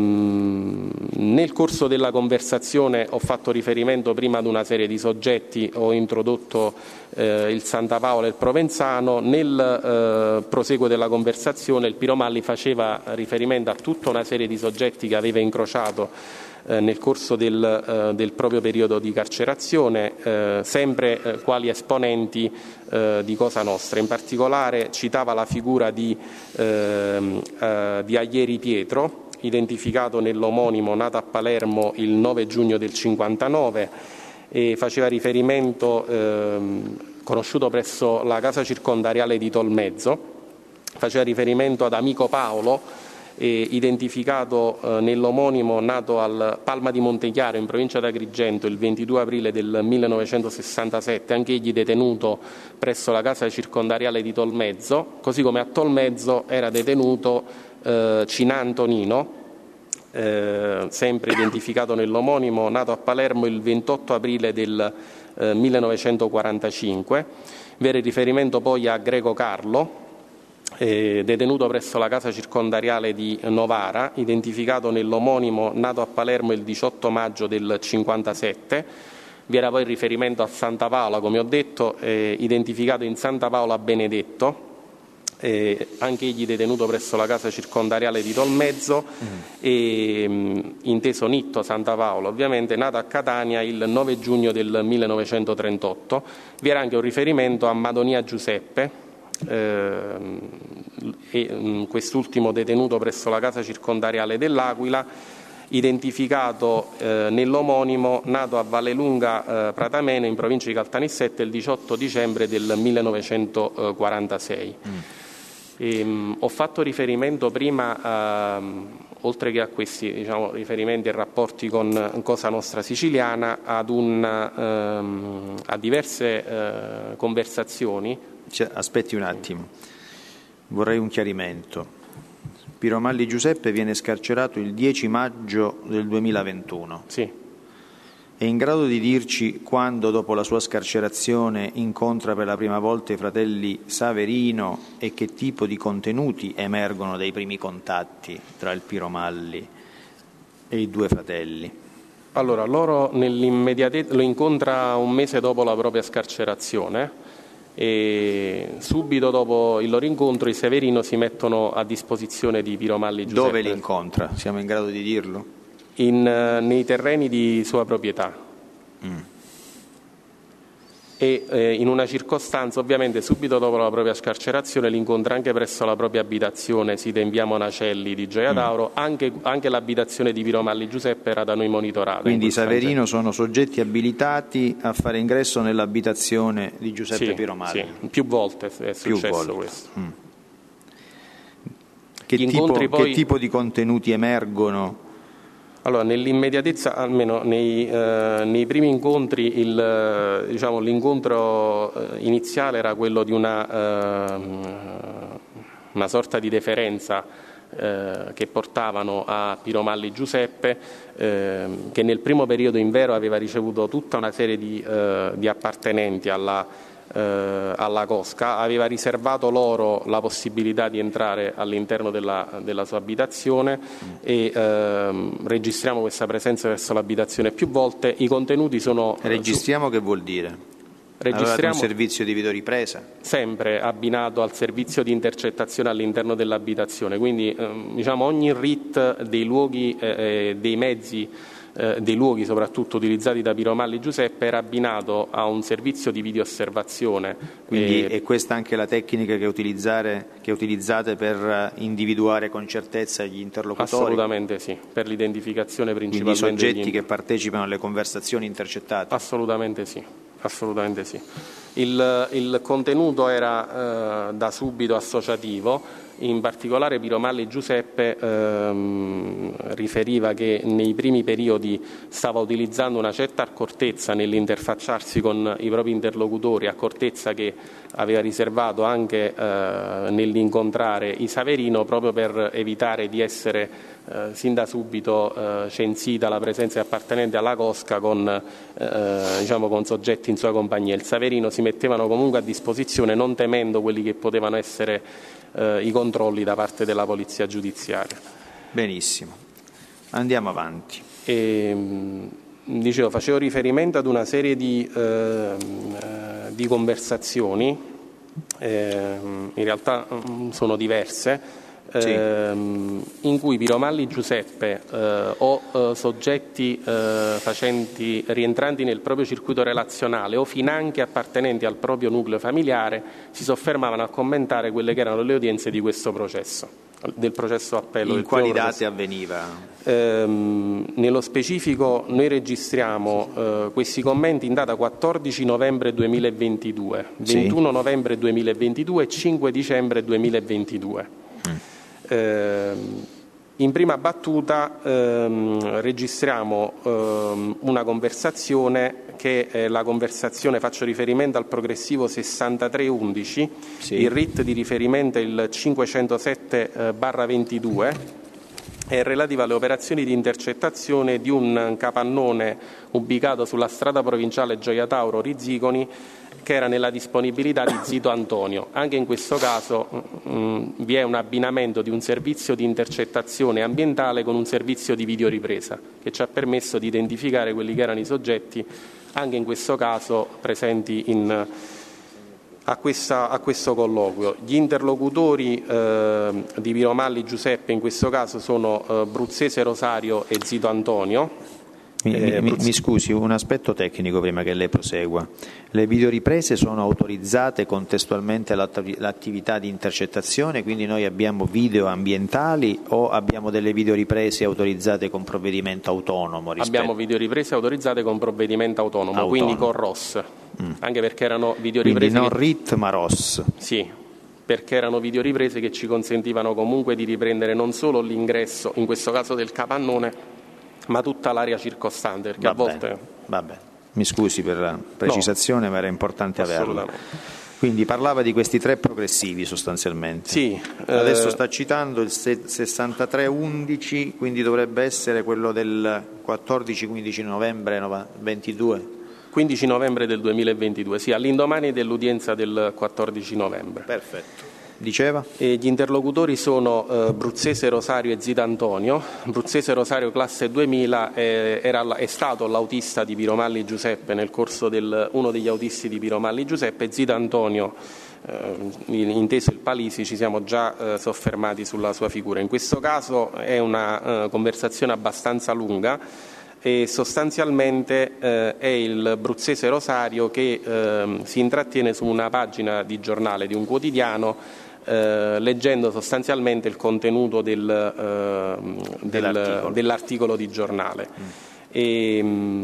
Ehm, nel corso della conversazione ho fatto riferimento prima ad una serie di soggetti, ho introdotto eh, il Santa Paola e il Provenzano. Nel eh, proseguo della conversazione il Piromalli faceva riferimento a tutta una serie di soggetti che aveva incrociato nel corso del, eh, del proprio periodo di carcerazione, eh, sempre eh, quali esponenti eh, di Cosa Nostra. In particolare citava la figura di, eh, eh, di Aglieri Pietro, identificato nell'omonimo, nato a Palermo il nove giugno del cinquantanove, e faceva riferimento, eh, conosciuto presso la casa circondariale di Tolmezzo, faceva riferimento ad Amico Paolo, E identificato eh, nell'omonimo, nato al Palma di Montechiaro in provincia d'Agrigento il ventidue aprile del millenovecentosessantasette, anche egli detenuto presso la casa circondariale di Tolmezzo, così come a Tolmezzo era detenuto eh, Cinà Antonino, eh, sempre identificato nell'omonimo, nato a Palermo il ventotto aprile del eh, millenovecentoquarantacinque. Vi era riferimento poi a Greco Carlo, Eh, detenuto presso la casa circondariale di Novara, identificato nell'omonimo, nato a Palermo il diciotto maggio del cinquantasette. Vi era poi il riferimento a Santa Paola, come ho detto, eh, identificato in Santa Paola Benedetto, eh, anche egli detenuto presso la casa circondariale di Tolmezzo, mm. e mh, inteso Nitto Santa Paola, ovviamente, nato a Catania il nove giugno del millenovecentotrentotto. Vi era anche un riferimento a Madonia Giuseppe, Eh, e, quest'ultimo detenuto presso la casa circondariale dell'Aquila, identificato eh, nell'omonimo, nato a Vallelunga eh, Pratamene in provincia di Caltanissette il diciotto dicembre del millenovecentoquarantasei. Mm. E, mh, ho fatto riferimento prima, a, oltre che a questi, diciamo, riferimenti e rapporti con Cosa Nostra Siciliana, ad un, ehm, a diverse eh, conversazioni. Aspetti un attimo, vorrei un chiarimento. Piromalli Giuseppe viene scarcerato il dieci maggio del duemilaventuno. Sì. è in grado di dirci quando, dopo la sua scarcerazione, incontra per la prima volta i fratelli Saverino e che tipo di contenuti emergono dai primi contatti tra il Piromalli e i due fratelli? Allora, loro nell'immediatezza lo incontra un mese dopo la propria scarcerazione e subito dopo il loro incontro i Saverino si mettono a disposizione di Piromalli Giuseppe. Dove li incontra? Siamo in grado di dirlo? In, nei terreni di sua proprietà mm. e eh, in una circostanza ovviamente subito dopo la propria scarcerazione li incontra anche presso la propria abitazione sita in via Monacelli di Gioia Tauro, mm. anche, anche l'abitazione di Piromalli Giuseppe era da noi monitorata. Quindi i Saverino sono soggetti abilitati a fare ingresso nell'abitazione di Giuseppe sì, Piromalli? Sì, più volte è successo più volte. questo. Mm. Che, tipo, poi... che tipo di contenuti emergono? Allora, nell'immediatezza, almeno nei, eh, nei primi incontri, il, diciamo, l'incontro iniziale era quello di una, eh, una sorta di deferenza eh, che portavano a Piromalli Giuseppe, eh, che nel primo periodo invero aveva ricevuto tutta una serie di, eh, di appartenenti alla Eh, alla Cosca, aveva riservato loro la possibilità di entrare all'interno della, della sua abitazione e ehm, registriamo questa presenza verso l'abitazione più volte. I contenuti sono... Registriamo su... che vuol dire? Registriamo un servizio di videoripresa? Sempre abbinato al servizio di intercettazione all'interno dell'abitazione, quindi ehm, diciamo ogni R I T dei luoghi, eh, dei mezzi Eh, dei luoghi soprattutto utilizzati da Piromalli Giuseppe era abbinato a un servizio di videoosservazione. Quindi e... è questa anche la tecnica che, utilizzare, che utilizzate per individuare con certezza gli interlocutori? Assolutamente sì, per l'identificazione principalmente. Quindi i soggetti degli... che partecipano alle conversazioni intercettate? Assolutamente sì, assolutamente sì. Il, il contenuto era eh, da subito associativo. In particolare Piromalli Giuseppe ehm, riferiva che nei primi periodi stava utilizzando una certa accortezza nell'interfacciarsi con i propri interlocutori, accortezza che aveva riservato anche eh, nell'incontrare i Saverino proprio per evitare di essere eh, sin da subito eh, censita la presenza di appartenenti alla Cosca con, eh, diciamo, con soggetti in sua compagnia. Il Saverino si mettevano comunque a disposizione non temendo quelli che potevano essere Eh, i controlli da parte della polizia giudiziaria. Benissimo, andiamo avanti. E, dicevo, facevo riferimento ad una serie di, eh, di conversazioni, eh, in realtà mh, sono diverse, sì. eh, in cui Piromalli Giuseppe eh, o eh, soggetti eh, facenti, rientranti nel proprio circuito relazionale o finanche appartenenti al proprio nucleo familiare si soffermavano a commentare quelle che erano le udienze di questo processo, del processo appello. In quali date avveniva? Ehm, nello specifico noi registriamo eh, questi commenti in data quattordici novembre duemilaventidue, sì. ventuno novembre duemilaventidue e cinque dicembre duemilaventidue. Mm. In prima battuta ehm, registriamo ehm, una conversazione che è la conversazione, faccio riferimento al progressivo sessantatré undici, sì. Il R I T di riferimento è il cinquecentosette barra ventidue, è relativa alle operazioni di intercettazione di un capannone ubicato sulla strada provinciale Gioia Tauro Rizziconi che era nella disponibilità di Zito Antonio. Anche in questo caso mh, vi è un abbinamento di un servizio di intercettazione ambientale con un servizio di videoripresa che ci ha permesso di identificare quelli che erano i soggetti, anche in questo caso presenti in, a, questa, a questo colloquio. Gli interlocutori eh, di Piromalli Giuseppe in questo caso sono eh, Bruzzese Rosario e Zito Antonio. Mi, eh, mi, mi scusi, un aspetto tecnico prima che lei prosegua. Le videoriprese sono autorizzate contestualmente all'attività di intercettazione, quindi noi abbiamo video ambientali o abbiamo delle videoriprese autorizzate con provvedimento autonomo? Rispetto... Abbiamo videoriprese autorizzate con provvedimento autonomo, autonomo. quindi con R O S, mm. anche perché erano videoriprese... Quindi non che... R I T ma R O S. Sì, perché erano videoriprese che ci consentivano comunque di riprendere non solo l'ingresso, in questo caso del capannone, ma tutta l'area circostante, perché vabbè, a volte... Vabbè, mi scusi per la precisazione, no, ma era importante averla. Quindi parlava di questi tre progressivi sostanzialmente. Sì. Adesso eh... sta citando il sessantatré undici, quindi dovrebbe essere quello del quattordici quindici novembre ventidue. quindici novembre del duemilaventidue, sì, all'indomani dell'udienza del quattordici novembre. Perfetto. Diceva? E gli interlocutori sono eh, Bruzzese Rosario e Zita Antonio. Bruzzese Rosario classe duemila eh, era, è stato l'autista di Piromalli Giuseppe nel corso del uno degli autisti di Piromalli Giuseppe. Zita Antonio, eh, inteso il Palisi, ci siamo già eh, soffermati sulla sua figura. In questo caso è una eh, conversazione abbastanza lunga e sostanzialmente eh, è il Bruzzese Rosario che eh, si intrattiene su una pagina di giornale di un quotidiano Eh, leggendo sostanzialmente il contenuto del, eh, del, dell'articolo. dell'articolo di giornale. Mm. E,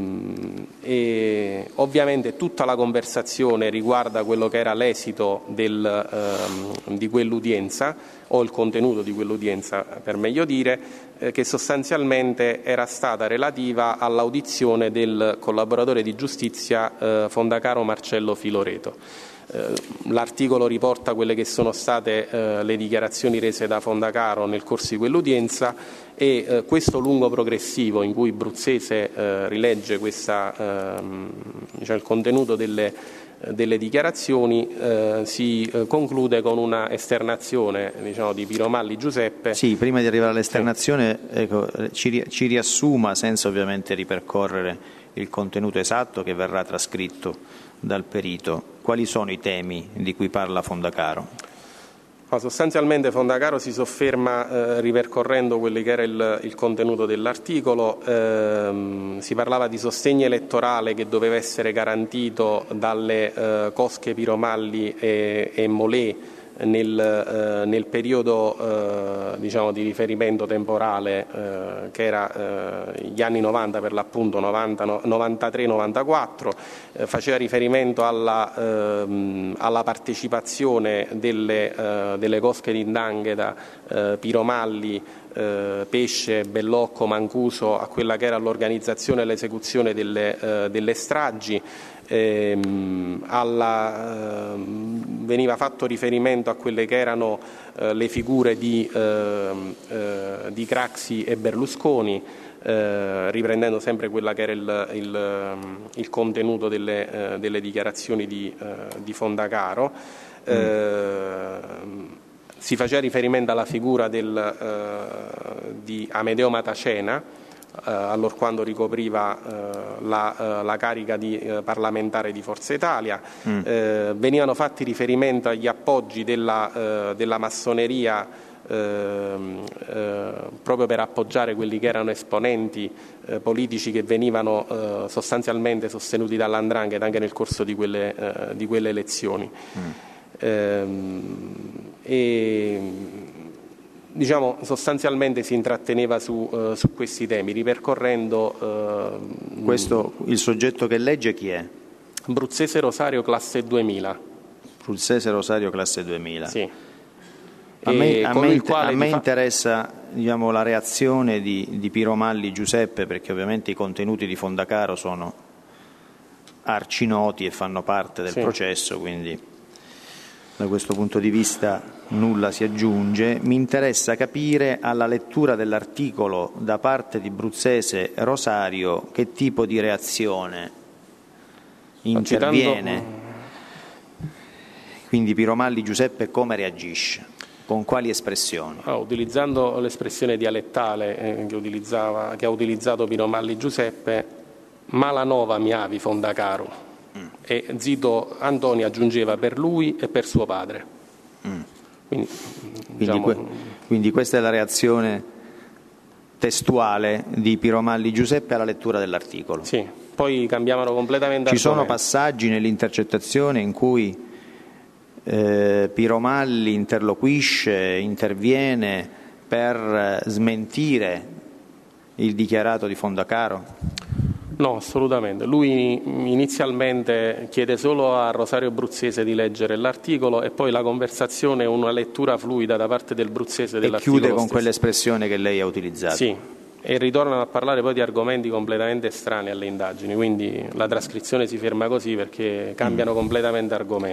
e ovviamente tutta la conversazione riguarda quello che era l'esito del, eh, di quell'udienza, o il contenuto di quell'udienza per meglio dire, eh, che sostanzialmente era stata relativa all'audizione del collaboratore di giustizia eh, Fondacaro Marcello Filoreto. L'articolo riporta quelle che sono state eh, le dichiarazioni rese da Fondacaro nel corso di quell'udienza e eh, questo lungo progressivo in cui Bruzzese eh, rilegge questa, eh, diciamo, il contenuto delle, delle dichiarazioni eh, si eh, conclude con una esternazione, diciamo, di Piromalli Giuseppe. Sì, prima di arrivare all'esternazione sì. ecco, ci, ci riassuma, senza ovviamente ripercorrere il contenuto esatto che verrà trascritto dal perito. Quali sono i temi di cui parla Fondacaro? Ma sostanzialmente Fondacaro si sofferma eh, ripercorrendo quello che era il, il contenuto dell'articolo. Eh, si parlava di sostegno elettorale che doveva essere garantito dalle eh, cosche Piromalli e, e Molé nel, eh, nel periodo eh, diciamo di riferimento temporale eh, che era eh, gli anni novanta, per l'appunto novantatré novantaquattro, eh, faceva riferimento alla, eh, alla partecipazione delle, eh, delle cosche di 'ndrangheta, eh, Piromalli, eh, Pesce, Bellocco, Mancuso a quella che era l'organizzazione e l'esecuzione delle, eh, delle stragi. Ehm, alla, ehm, veniva fatto riferimento a quelle che erano eh, le figure di, eh, eh, di Craxi e Berlusconi, eh, riprendendo sempre quella che era il, il, il contenuto delle, eh, delle dichiarazioni di, eh, di Fondacaro. Eh, mm. Si faceva riferimento alla figura del, eh, di Amedeo Matacena, Uh, allorquando ricopriva uh, la, uh, la carica di uh, parlamentare di Forza Italia. Mm. Uh, venivano fatti riferimento agli appoggi della, uh, della massoneria uh, uh, proprio per appoggiare quelli che erano esponenti uh, politici che venivano uh, sostanzialmente sostenuti dalla 'ndrangheta anche nel corso di quelle, uh, di quelle elezioni. Mm. Uh, e, Diciamo, sostanzialmente si intratteneva su, uh, su questi temi, ripercorrendo... Uh, Questo, il soggetto che legge chi è? Bruzzese Rosario, classe duemila. Bruzzese Rosario, classe duemila. Sì. A me, a me, a me fa... interessa, diciamo, la reazione di, di Piromalli Giuseppe, perché ovviamente i contenuti di Fondacaro sono arcinoti e fanno parte del sì. processo, quindi... Da questo punto di vista nulla si aggiunge. Mi interessa capire, alla lettura dell'articolo da parte di Bruzzese Rosario, che tipo di reazione interviene. Citando... Quindi Piromalli Giuseppe come reagisce? Con quali espressioni? Oh, utilizzando l'espressione dialettale eh, che, utilizzava, che ha utilizzato Piromalli Giuseppe, Malanova mi avi Fondacaro. Mm. E Zito Antonio aggiungeva per lui e per suo padre. Mm. Quindi, quindi, diciamo... que- quindi questa è la reazione testuale di Piromalli Giuseppe alla lettura dell'articolo. Sì, poi cambiavano completamente Ci argomento. Sono passaggi nell'intercettazione in cui eh, Piromalli interloquisce, interviene per smentire il dichiarato di Fondacaro? No, assolutamente. Lui inizialmente chiede solo a Rosario Bruzzese di leggere l'articolo e poi la conversazione è una lettura fluida da parte del Bruzzese dell'articolo. E chiude con stesso. quell'espressione che lei ha utilizzato. Sì, e ritornano a parlare poi di argomenti completamente estranei alle indagini, quindi la trascrizione si ferma così perché cambiano mm. completamente argomento.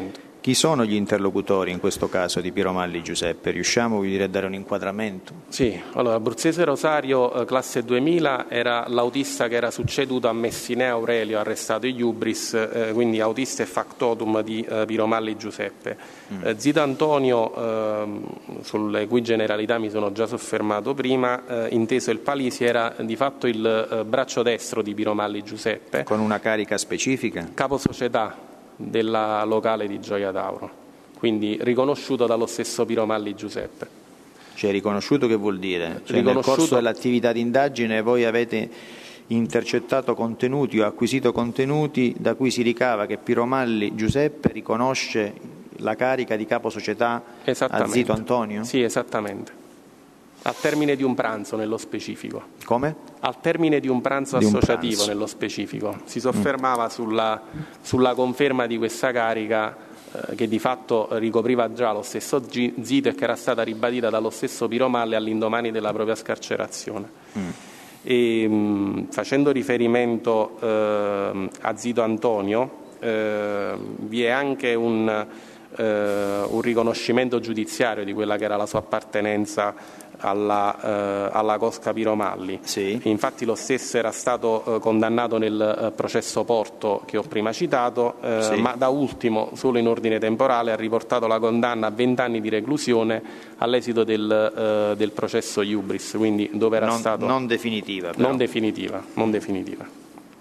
Chi sono gli interlocutori in questo caso di Piromalli Giuseppe? Riusciamo quindi a dare un inquadramento? Sì, allora Abruzzese Rosario, eh, classe duemila, era l'autista che era succeduto a Messineo Aurelio, arrestato in Iubris, eh, quindi autista e factotum di eh, Piromalli Giuseppe. Mm. Eh, Zito Antonio, eh, sulle cui generalità mi sono già soffermato prima, eh, inteso il Palisi, era di fatto il eh, braccio destro di Piromalli Giuseppe. Con una carica specifica? Capo società della locale di Gioia Tauro, quindi riconosciuto dallo stesso Piromalli Giuseppe. Cioè riconosciuto che vuol dire? Cioè, riconosciuto... Nel corso dell'attività di indagine voi avete intercettato contenuti o acquisito contenuti da cui si ricava che Piromalli Giuseppe riconosce la carica di capo società a Zito Antonio? Sì, esattamente. Al termine di un pranzo nello specifico. Come? Al termine di un pranzo di un associativo pranzo. nello specifico. Si soffermava mm. sulla, sulla conferma di questa carica eh, che di fatto ricopriva già lo stesso Zito e che era stata ribadita dallo stesso Piromalli all'indomani della propria scarcerazione. Mm. E, mh, facendo riferimento eh, a Zito Antonio, eh, vi è anche un, eh, un riconoscimento giudiziario di quella che era la sua appartenenza alla, eh, alla cosca Piromalli. Sì. Infatti lo stesso era stato eh, condannato nel eh, processo Porto che ho prima citato, eh, sì. ma da ultimo, solo in ordine temporale, ha riportato la condanna a vent'anni di reclusione all'esito del, eh, del processo Iubris, quindi dove era non, stato... Non definitiva. Però. Non definitiva, non definitiva.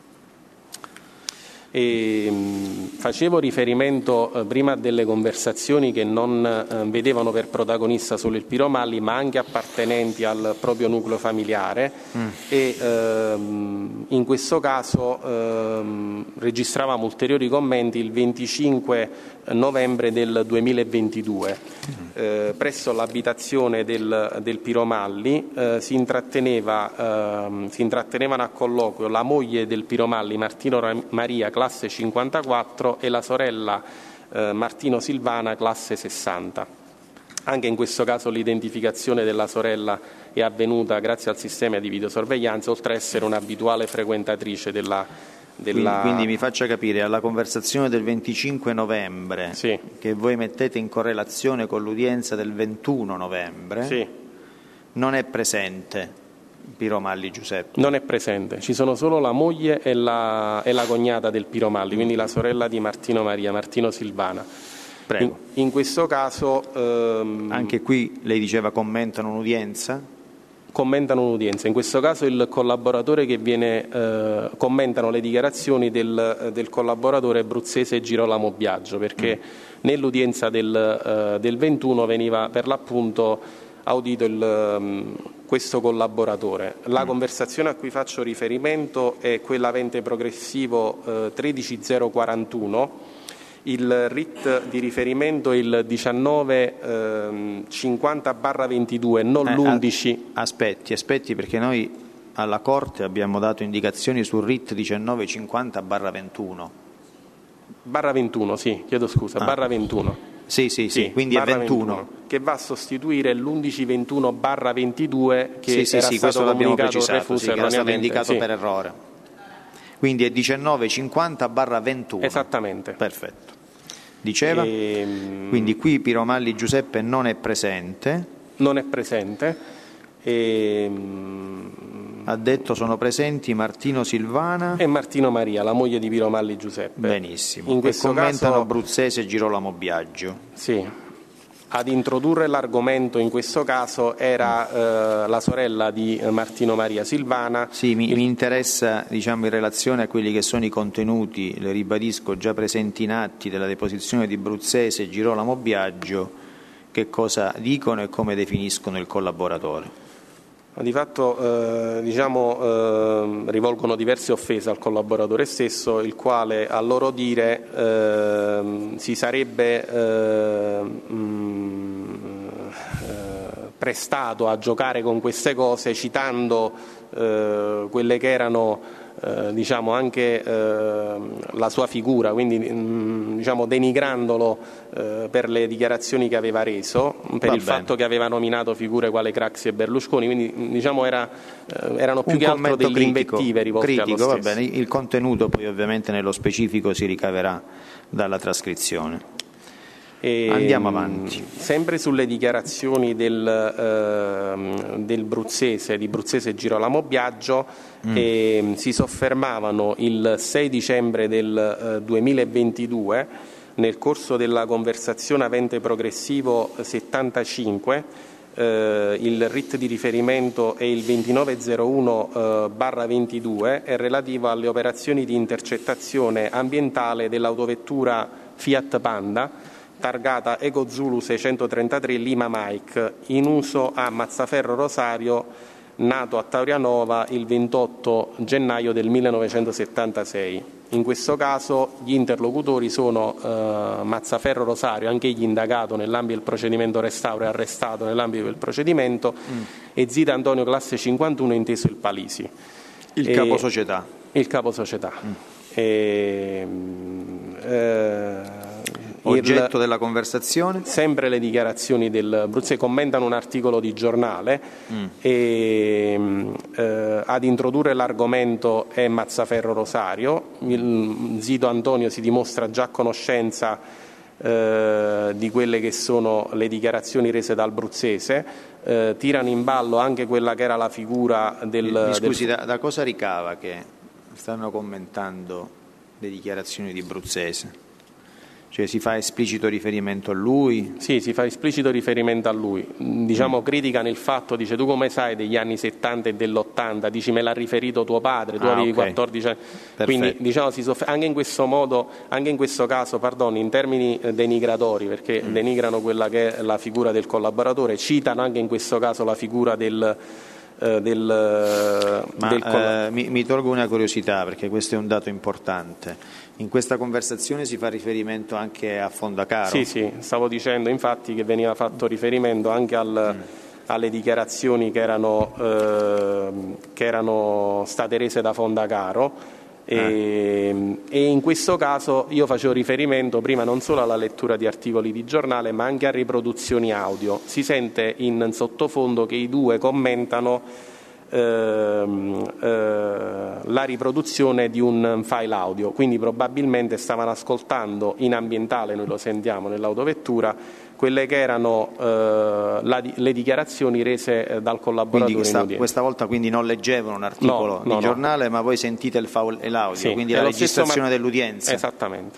E, mh, facevo riferimento eh, prima a delle conversazioni che non eh, vedevano per protagonista solo il Piromalli ma anche appartenenti al proprio nucleo familiare mm. e ehm, in questo caso ehm, registravamo ulteriori commenti il venticinque novembre del duemilaventidue. Mm. Eh, presso l'abitazione del, del Piromalli eh, si, intratteneva, eh, si intrattenevano a colloquio la moglie del Piromalli, Martino Maria, classe cinquantaquattro, e la sorella eh, Martino Silvana, classe sessanta. Anche in questo caso l'identificazione della sorella è avvenuta grazie al sistema di videosorveglianza, oltre a essere un'abituale frequentatrice della... Della... Quindi, quindi mi faccia capire, alla conversazione del venticinque novembre, sì. che voi mettete in correlazione con l'udienza del ventuno novembre, sì. non è presente Piromalli Giuseppe? Non è presente, ci sono solo la moglie e la, e la cognata del Piromalli, quindi la sorella di Martino Maria, Martino Silvana. Prego. In, in questo caso... Ehm... Anche qui lei diceva commentano un'udienza? Commentano un'udienza, in questo caso il collaboratore che viene, eh, commentano le dichiarazioni del, del collaboratore abruzzese Girolamo Biagio, perché mm. nell'udienza del, eh, del ventuno veniva per l'appunto audito il, um, questo collaboratore. La mm. conversazione a cui faccio riferimento è quella avente progressivo eh, tredici zero quarantuno. Il R I T di riferimento è il diciannove cinquanta barra ventidue, non eh, l'undici. Aspetti, aspetti, perché noi alla Corte abbiamo dato indicazioni sul R I T diciannove cinquanta barra ventuno. Barra ventuno, sì, chiedo scusa, ah. barra ventuno. Sì, sì, sì, sì, quindi è ventuno. ventuno. Che va a sostituire l'undici ventuno barra ventidue che sì, sì, era sì, stato comunicato precisato, sì, che era stato indicato sì. per errore. Quindi è diciannove cinquanta barra ventuno. Esattamente. Perfetto. Diceva? E... Quindi qui Piromalli Giuseppe non è presente. Non è presente. E... Ha detto sono presenti Martino Silvana e Martino Maria, la moglie di Piromalli Giuseppe. Benissimo. In e questo commentano caso... Abruzzese Girolamo Biagio. Sì. Ad introdurre l'argomento in questo caso era eh, la sorella di Martino Maria Silvana. Sì, mi, mi interessa, diciamo, in relazione a quelli che sono i contenuti, le ribadisco, già presenti in atti della deposizione di Abruzzese Girolamo Biagio, che cosa dicono e come definiscono il collaboratore. Di fatto eh, diciamo, eh, rivolgono diverse offese al collaboratore stesso, il quale a loro dire eh, si sarebbe eh, mh, eh, prestato a giocare con queste cose citando eh, quelle che erano eh, diciamo anche eh, la sua figura, quindi mh, diciamo denigrandolo eh, per le dichiarazioni che aveva reso, per Va il bene. fatto che avevano nominato figure quale Craxi e Berlusconi, quindi diciamo era, eh, erano più Un che altro delle critico, invettive rivolte critico, allo va stesso. bene. Il contenuto poi ovviamente nello specifico si ricaverà dalla trascrizione. E, Andiamo avanti. Sempre sulle dichiarazioni del, eh, del Bruzzese, di Bruzzese Girolamo Biagio, mm. eh, si soffermavano il sei dicembre del eh, duemilaventidue, nel corso della conversazione avente progressivo settantacinque, eh, il R I T di riferimento è il ventinove zero uno barra ventidue, è relativo alle operazioni di intercettazione ambientale dell'autovettura Fiat Panda targata Eco Zulu seicentotrentatré Lima Mike, in uso a Mazzaferro Rosario, nato a Taurianova il ventotto gennaio del millenovecentosettantasei. In questo caso gli interlocutori sono eh, Mazzaferro Rosario, anche egli indagato nell'ambito del procedimento restauro e arrestato nell'ambito del procedimento, mm. e Zita Antonio classe cinquantuno, inteso il Palisi. Il e, capo società. Il capo società. Mm. E, eh, Oggetto il, della conversazione? Sempre le dichiarazioni del Bruzzese commentano un articolo di giornale mm. e eh, ad introdurre l'argomento è Mazzaferro Rosario. Il Zito Antonio si dimostra già a conoscenza eh, di quelle che sono le dichiarazioni rese dal Bruzzese, eh, tirano in ballo anche quella che era la figura del... Mi scusi, del... Da, da cosa ricava che stanno commentando le dichiarazioni di Bruzzese? Cioè si fa esplicito riferimento a lui? Sì, si fa esplicito riferimento a lui. Diciamo, mm. critica nel fatto, dice, tu come sai degli anni settanta e dell'ottanta? Dici, me l'ha riferito tuo padre, tu ah, avevi okay. quattordici anni. Perfetto. Quindi, diciamo, si soff- anche in questo modo, anche in questo caso, pardon, in termini denigratori, perché mm. denigrano quella che è la figura del collaboratore, citano anche in questo caso la figura del... Del, Ma, del eh, mi, mi tolgo una curiosità, perché questo è un dato importante. In questa conversazione si fa riferimento anche a Fondacaro? Sì, sì, stavo dicendo infatti che veniva fatto riferimento anche al, mm. alle dichiarazioni che erano, eh, che erano state rese da Fondacaro. E, eh. e in questo caso io facevo riferimento prima non solo alla lettura di articoli di giornale ma anche a riproduzioni audio. Si sente in sottofondo che i due commentano ehm, eh, la riproduzione di un file audio, quindi probabilmente stavano ascoltando in ambientale, noi lo sentiamo nell'autovettura, quelle che erano eh, la, le dichiarazioni rese dal collaboratore. Quindi questa, questa volta quindi non leggevano un articolo no, di no, giornale, no. ma voi sentite il faul e l'audio, sì, quindi la registrazione ma... dell'udienza. Esattamente.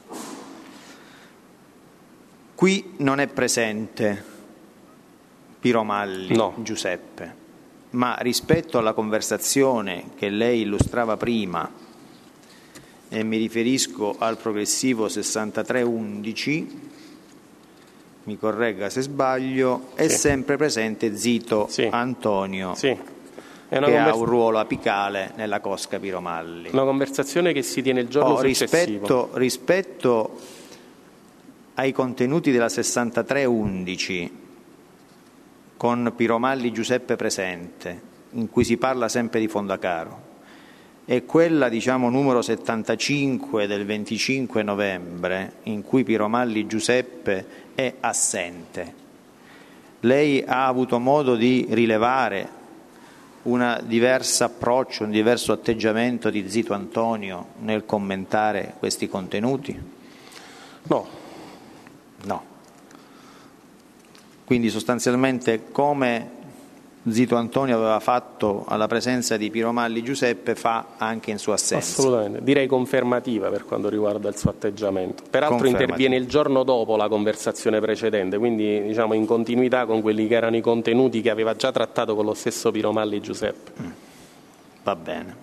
Qui non è presente Piromalli no. Giuseppe, ma rispetto alla conversazione che lei illustrava prima, e mi riferisco al progressivo sessantatré undici, mi corregga se sbaglio, è sì. sempre presente Zito sì. Antonio, sì. È una che convers- ha un ruolo apicale nella cosca Piromalli. Una conversazione che si tiene il giorno oh, successivo. Rispetto, rispetto ai contenuti della sessantatré undici, con Piromalli Giuseppe presente, in cui si parla sempre di Fondacaro, e quella, diciamo, numero settantacinque del venticinque novembre, in cui Piromalli Giuseppe è assente. Lei ha avuto modo di rilevare un diverso approccio, un diverso atteggiamento di Zito Antonio nel commentare questi contenuti? No. No. Quindi sostanzialmente come Zito Antonio aveva fatto alla presenza di Piromalli Giuseppe fa anche in sua assenza. Assolutamente, direi confermativa per quanto riguarda il suo atteggiamento. Peraltro interviene il giorno dopo la conversazione precedente, quindi diciamo in continuità con quelli che erano i contenuti che aveva già trattato con lo stesso Piromalli Giuseppe. Mm. Va bene.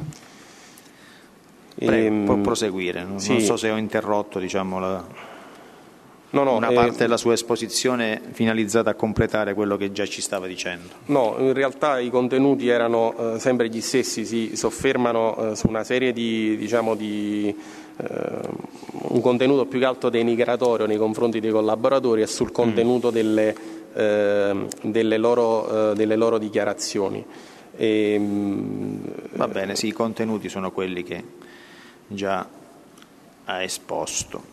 Prego, e, può proseguire. Non, sì. non so se ho interrotto, diciamo, la... No, no, una eh, parte della sua esposizione finalizzata a completare quello che già ci stava dicendo. No, in realtà i contenuti erano eh, sempre gli stessi, si soffermano eh, su una serie di, diciamo, di eh, un contenuto più che altro denigratorio nei confronti dei collaboratori e sul contenuto mm. delle, eh, delle, loro, eh, delle loro dichiarazioni. E, Va bene, sì, i contenuti sono quelli che già ha esposto.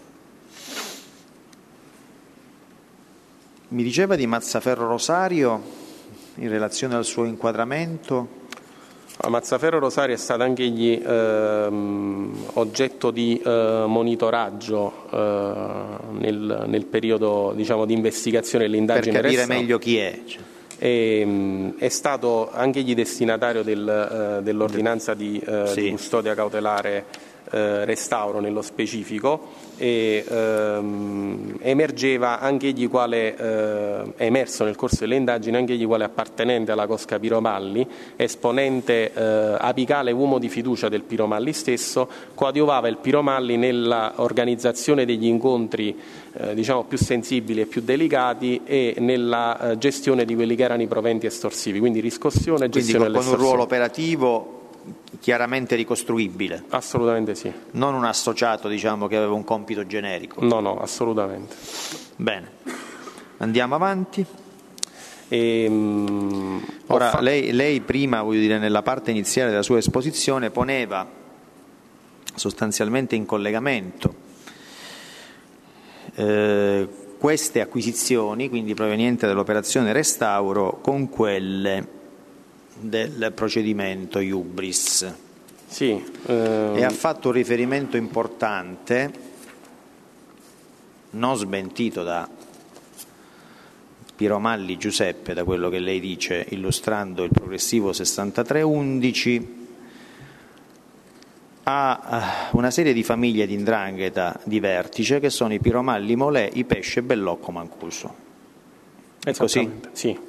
Mi diceva di Mazzaferro Rosario in relazione al suo inquadramento? Mazzaferro Rosario è stato anche egli ehm, oggetto di eh, monitoraggio eh, nel, nel periodo, diciamo, di investigazione dell'indagine. Per capire Restauro. meglio chi è. E, è stato anche egli destinatario del, uh, dell'ordinanza di, uh, sì. di custodia cautelare uh, restauro nello specifico, e um, emergeva anche egli quale, uh, è emerso nel corso delle indagini anche egli quale appartenente alla cosca Piromalli, esponente uh, apicale uomo di fiducia del Piromalli stesso, coadiuvava il Piromalli nella organizzazione degli incontri eh, diciamo più sensibili e più delicati e nella eh, gestione di quelli che erano i proventi estorsivi, quindi riscossione e gestione quindi con, dell'estorsione. Con un ruolo operativo chiaramente ricostruibile. Assolutamente sì. Non un associato, diciamo, che aveva un compito generico. No, no, assolutamente. Bene, andiamo avanti. E, um, Ora, fa... lei, lei prima, voglio dire, nella parte iniziale della sua esposizione poneva sostanzialmente in collegamento eh, queste acquisizioni, quindi provenienti dall'operazione restauro, con quelle del procedimento Iubris. Sì, ehm... e ha fatto un riferimento importante, non smentito da Piromalli Giuseppe, da quello che lei dice illustrando il progressivo sessantatré undici, a una serie di famiglie di 'ndrangheta di vertice che sono i Piromalli Molè, i Pesce, Bellocco, Mancuso. È così? Sì.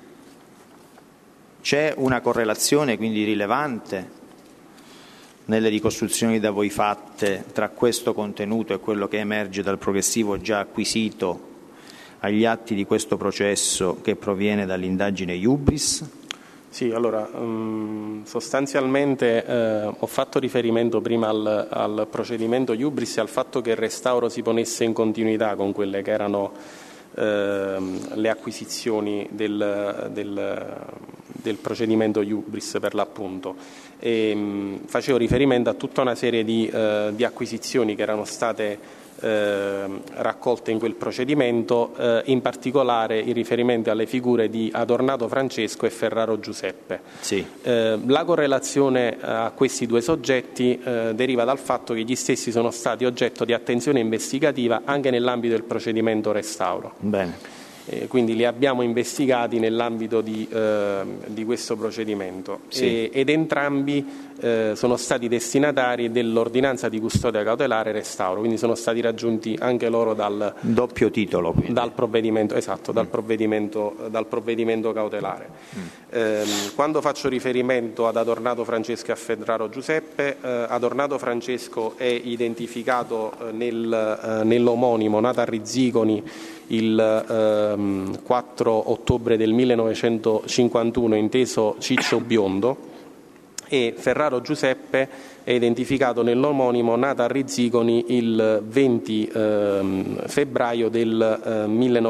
C'è una correlazione quindi rilevante nelle ricostruzioni da voi fatte tra questo contenuto e quello che emerge dal progressivo già acquisito agli atti di questo processo che proviene dall'indagine Iubris? Sì, allora um, sostanzialmente eh, ho fatto riferimento prima al, al procedimento Iubris e al fatto che il restauro si ponesse in continuità con quelle che erano eh, le acquisizioni del, del, del procedimento Iubris per l'appunto. E, mh, facevo riferimento a tutta una serie di, eh, di acquisizioni che erano state Eh, raccolte in quel procedimento, eh, in particolare in riferimento alle figure di Adornato Francesco e Ferraro Giuseppe. Sì. Eh, la correlazione a questi due soggetti eh, deriva dal fatto che gli stessi sono stati oggetto di attenzione investigativa anche nell'ambito del procedimento restauro. Bene. Eh, quindi li abbiamo investigati nell'ambito di, eh, di questo procedimento. Sì. e, ed entrambi eh, sono stati destinatari dell'ordinanza di custodia cautelare restauro, quindi sono stati raggiunti anche loro dal doppio titolo, quindi. dal provvedimento esatto, mm. dal provvedimento, dal provvedimento cautelare. Mm. Eh, quando faccio riferimento ad Adornato Francesco e a Ferraro Giuseppe, eh, Adornato Francesco è identificato eh, nel, eh, nell'omonimo nato a Rizziconi il ehm, quattro ottobre del millenovecentocinquantuno, inteso Ciccio Biondo, e Ferraro Giuseppe è identificato nell'omonimo nato a Rizziconi il venti ehm, febbraio del eh,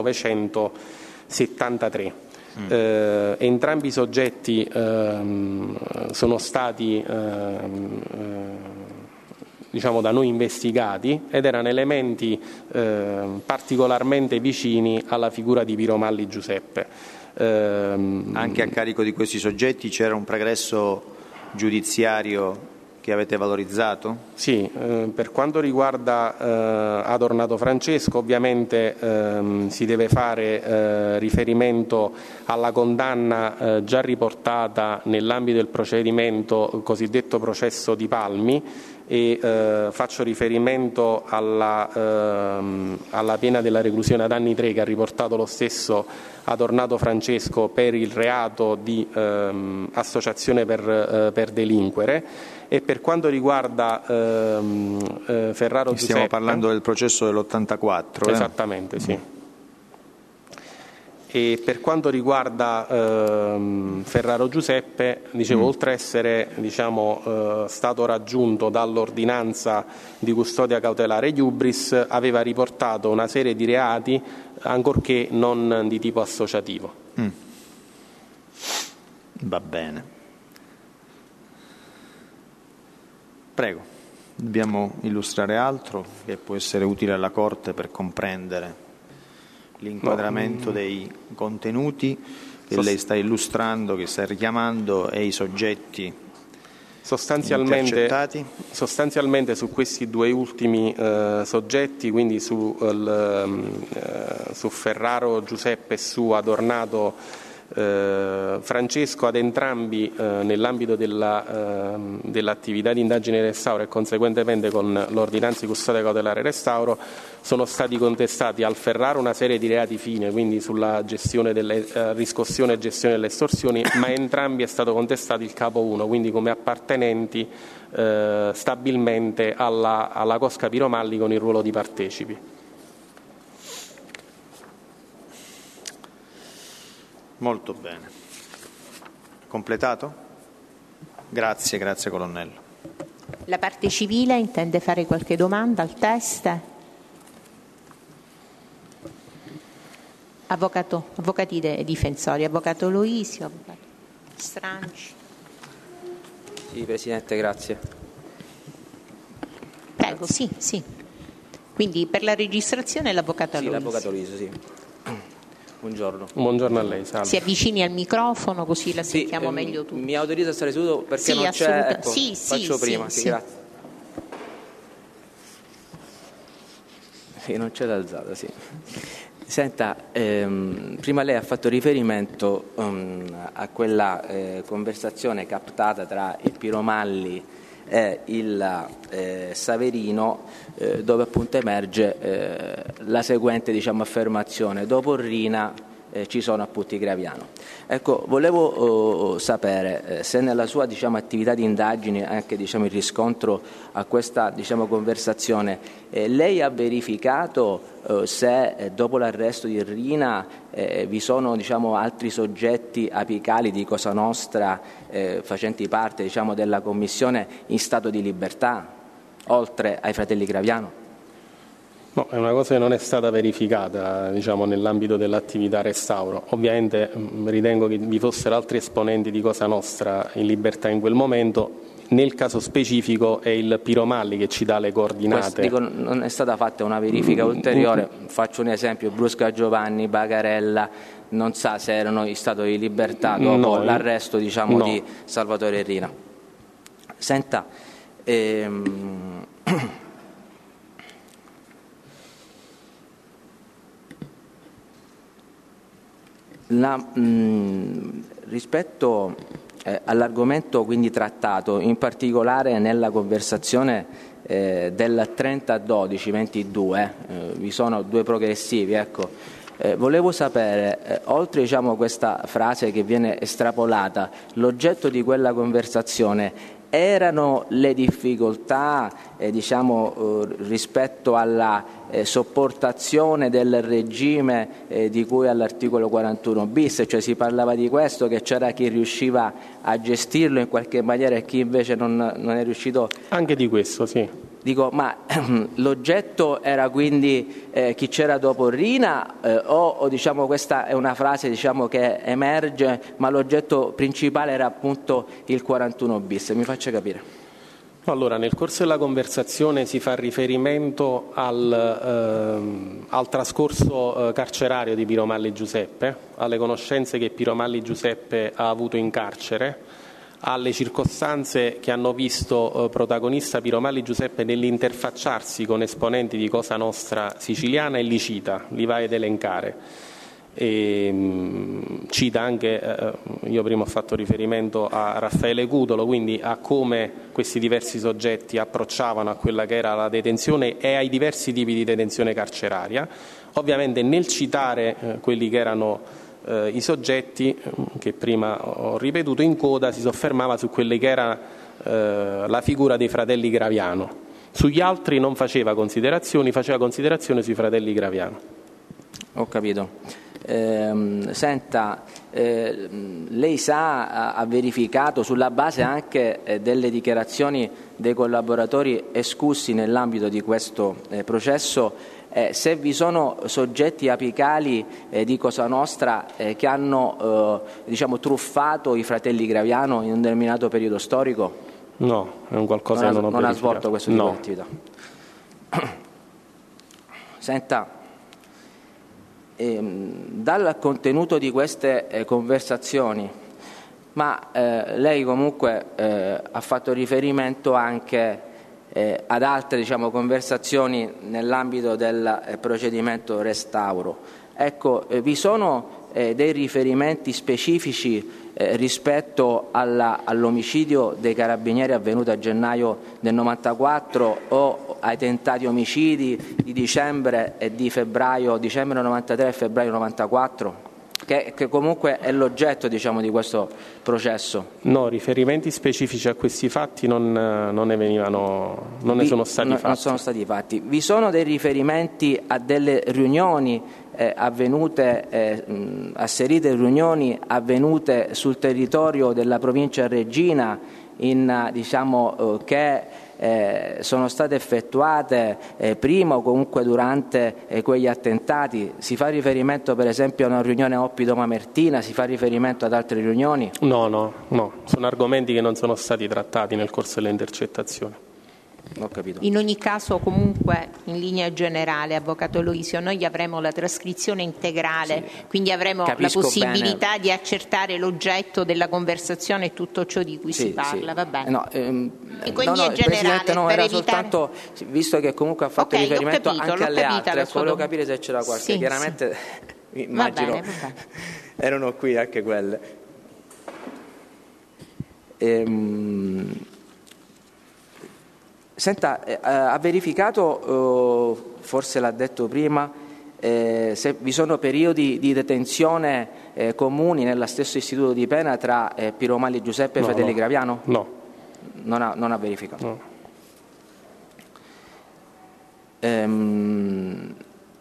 millenovecentosettantatré. Mm. Eh, entrambi i soggetti ehm, sono stati ehm, eh, diciamo da noi investigati ed erano elementi eh, particolarmente vicini alla figura di Piromalli Giuseppe. Eh, Anche a carico di questi soggetti c'era un pregresso giudiziario che avete valorizzato? Sì, eh, per quanto riguarda eh, Adornato Francesco, ovviamente ehm, si deve fare eh, riferimento alla condanna eh, già riportata nell'ambito del procedimento cosiddetto processo di Palmi, e eh, faccio riferimento alla, ehm, alla pena della reclusione ad anni tre che ha riportato lo stesso Adornato Francesco per il reato di ehm, associazione per, eh, per delinquere. E per quanto riguarda ehm, eh, Ferraro Giuseppe, stiamo parlando del processo dell'ottantaquattro, esattamente, eh? sì. E per quanto riguarda ehm, Ferraro Giuseppe, dicevo, mm. oltre a essere diciamo, eh, stato raggiunto dall'ordinanza di custodia cautelare Iubris, aveva riportato una serie di reati, ancorché non di tipo associativo. Mm. Va bene. Prego, dobbiamo illustrare altro che può essere utile alla Corte per comprendere l'inquadramento no. dei contenuti che lei sta illustrando, che sta richiamando, e i soggetti Sostanzialmente, sostanzialmente su questi due ultimi eh, soggetti, quindi su, il, eh, su Ferraro Giuseppe e su Adornato eh, Francesco, ad entrambi eh, nell'ambito della, eh, dell'attività di indagine e restauro e conseguentemente con l'ordinanza di custodia cautelare e restauro sono stati contestati al Ferraro una serie di reati fine, quindi sulla gestione delle, eh, riscossione e gestione delle estorsioni, ma entrambi è stato contestato il capo uno, quindi come appartenenti eh, stabilmente alla, alla Cosca Piromalli con il ruolo di partecipi. Molto bene. Completato? Grazie, grazie colonnello. La parte civile intende fare qualche domanda al test? Avvocato, avvocati de, difensori, avvocato Loisio, avvocato Stranci. Sì, Presidente, grazie. Prego, grazie. sì, sì. Quindi per la registrazione l'avvocato sì, Loisio. Sì, l'avvocato Loisio, sì. Buongiorno. Buongiorno a lei, salve. Si avvicini al microfono così la sentiamo sì, meglio tutti. Mi autorizza a stare seduto perché sì, non c'è, ecco, sì, faccio sì, prima, sì, sì, sì. grazie. Sì, non c'è l'alzata, sì. Senta, ehm, prima lei ha fatto riferimento um, a quella eh, conversazione captata tra il Piromalli e il eh, Saverino, eh, dove appunto emerge eh, la seguente, diciamo, affermazione: dopo Rina eh, ci sono appunto i Graviano. Ecco, volevo oh, sapere eh, se nella sua, diciamo, attività di indagine, anche, diciamo, il riscontro a questa, diciamo, conversazione, eh, lei ha verificato eh, se eh, dopo l'arresto di Rina eh, vi sono, diciamo, altri soggetti apicali di Cosa Nostra eh, facenti parte, diciamo, della commissione in stato di libertà, oltre ai fratelli Graviano? No, è una cosa che non è stata verificata, diciamo, nell'ambito dell'attività restauro. Ovviamente mh, ritengo che vi fossero altri esponenti di Cosa Nostra in libertà in quel momento. Nel caso specifico è il Piromalli che ci dà le coordinate. Questo, dico, non è stata fatta una verifica ulteriore. Faccio un esempio: Brusca Giovanni, Bagarella, non sa se erano in stato di libertà dopo no, l'arresto, diciamo, no. di Salvatore Rina. Senta, ehm... La, mh, rispetto eh, all'argomento quindi trattato, in particolare nella conversazione eh, del trenta dodici ventidue, eh, vi sono due progressivi, ecco, eh, volevo sapere, eh, oltre, diciamo, questa frase che viene estrapolata, l'oggetto di quella conversazione erano le difficoltà eh, diciamo, eh, rispetto alla eh, sopportazione del regime eh, di cui all'articolo quarantuno bis, cioè si parlava di questo, che c'era chi riusciva a gestirlo in qualche maniera e chi invece non, non è riuscito? Anche di questo, sì. Dico, ma l'oggetto era quindi eh, chi c'era dopo Rina eh, o, o diciamo, questa è una frase, diciamo, che emerge, ma l'oggetto principale era appunto il quarantuno bis? Mi faccia capire. Allora, nel corso della conversazione si fa riferimento al, ehm, al trascorso eh, carcerario di Piromalli Giuseppe, alle conoscenze che Piromalli Giuseppe ha avuto in carcere, alle circostanze che hanno visto eh, protagonista Piromalli Giuseppe nell'interfacciarsi con esponenti di Cosa Nostra siciliana e li cita, li va ad elencare. E, mh, cita anche, eh, io prima ho fatto riferimento a Raffaele Cutolo, quindi a come questi diversi soggetti approcciavano a quella che era la detenzione e ai diversi tipi di detenzione carceraria. Ovviamente nel citare eh, quelli che erano Eh, i soggetti che prima ho ripetuto, in coda si soffermava su quelle che era eh, la figura dei fratelli Graviano. Sugli altri non faceva considerazioni, faceva considerazioni sui fratelli Graviano. Ho capito. Eh, senta, eh, lei sa, ha verificato sulla base anche eh, delle dichiarazioni dei collaboratori escussi nell'ambito di questo eh, processo, Eh, se vi sono soggetti apicali eh, di Cosa Nostra eh, che hanno eh, diciamo, truffato i fratelli Graviano in un determinato periodo storico? No, è un qualcosa non che ha, non ho non ha svolto questo tipo no. di attività. Senta, ehm, dal contenuto di queste eh, conversazioni ma eh, lei comunque eh, ha fatto riferimento anche eh, ad altre, diciamo, conversazioni nell'ambito del eh, procedimento restauro. Ecco, eh, vi sono eh, dei riferimenti specifici eh, rispetto alla, all'omicidio dei carabinieri avvenuto a gennaio del novantaquattro o ai tentati omicidi di dicembre e di febbraio, dicembre novantatré e febbraio novantaquattro? Che, che comunque è l'oggetto, diciamo, di questo processo. No, riferimenti specifici a questi fatti non, non ne venivano, non Vi, ne sono stati no, fatti. Non sono stati fatti. Vi sono dei riferimenti a delle riunioni eh, avvenute, eh, mh, asserite riunioni avvenute sul territorio della provincia reggina in, diciamo, eh, che Eh, sono state effettuate eh, prima o comunque durante eh, quegli attentati? Si fa riferimento per esempio a una riunione a Oppido Mamertina, si fa riferimento ad altre riunioni? No, no, no, sono argomenti che non sono stati trattati nel corso delle intercettazioni. Ho capito. In ogni caso, comunque, in linea generale, Avvocato Aloisio, noi avremo la trascrizione integrale, sì, quindi avremo Capisco la possibilità bene. di accertare l'oggetto della conversazione e tutto ciò di cui sì, si parla, sì. va bene? No, ehm, in no, no, generale, no, per era evitare... soltanto, visto che comunque ha fatto okay, riferimento capito, anche alle capita, altre, ecco, volevo capire se c'era qualche, sì, chiaramente sì. immagino va bene, va bene. erano qui anche quelle. Ehm, Senta, eh, ha verificato, eh, forse l'ha detto prima, eh, se vi sono periodi di detenzione eh, comuni nello stesso istituto di pena tra eh, Piromalli Giuseppe e no, Fedeli no. Graviano? No. Non ha, non ha verificato? No. Ehm,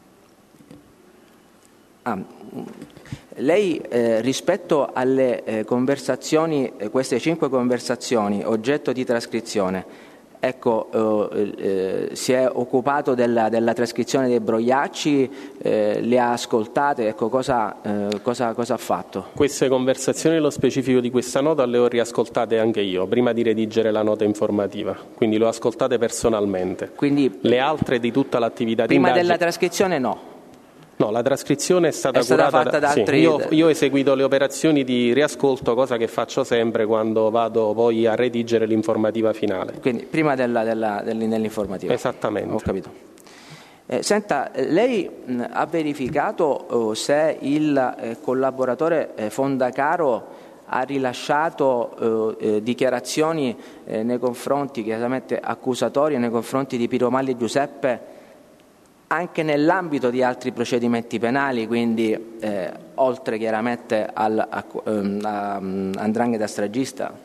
ah, lei eh, rispetto alle eh, conversazioni, eh, queste cinque conversazioni oggetto di trascrizione, ecco, eh, eh, si è occupato della, della trascrizione dei brogliacci, eh, le ha ascoltate, ecco, cosa, eh, cosa, cosa ha fatto? Queste conversazioni, nello specifico di questa nota, le ho riascoltate anche io, prima di redigere la nota informativa, quindi le ho ascoltate personalmente. Quindi, le altre di tutta l'attività di prima indagine... della trascrizione no? No, la trascrizione è stata, è stata curata fatta da sì, altri... io, io ho eseguito le operazioni di riascolto, cosa che faccio sempre quando vado poi a redigere l'informativa finale. Quindi prima della, della, dell'informativa. Esattamente. Ho capito. Eh, senta, lei mh, ha verificato oh, se il eh, collaboratore eh, Fondacaro ha rilasciato eh, eh, dichiarazioni eh, nei confronti, chiaramente accusatorie, nei confronti di Piromalli Giuseppe anche nell'ambito di altri procedimenti penali, quindi eh, oltre chiaramente al a, a, a 'ndrangheta stragista?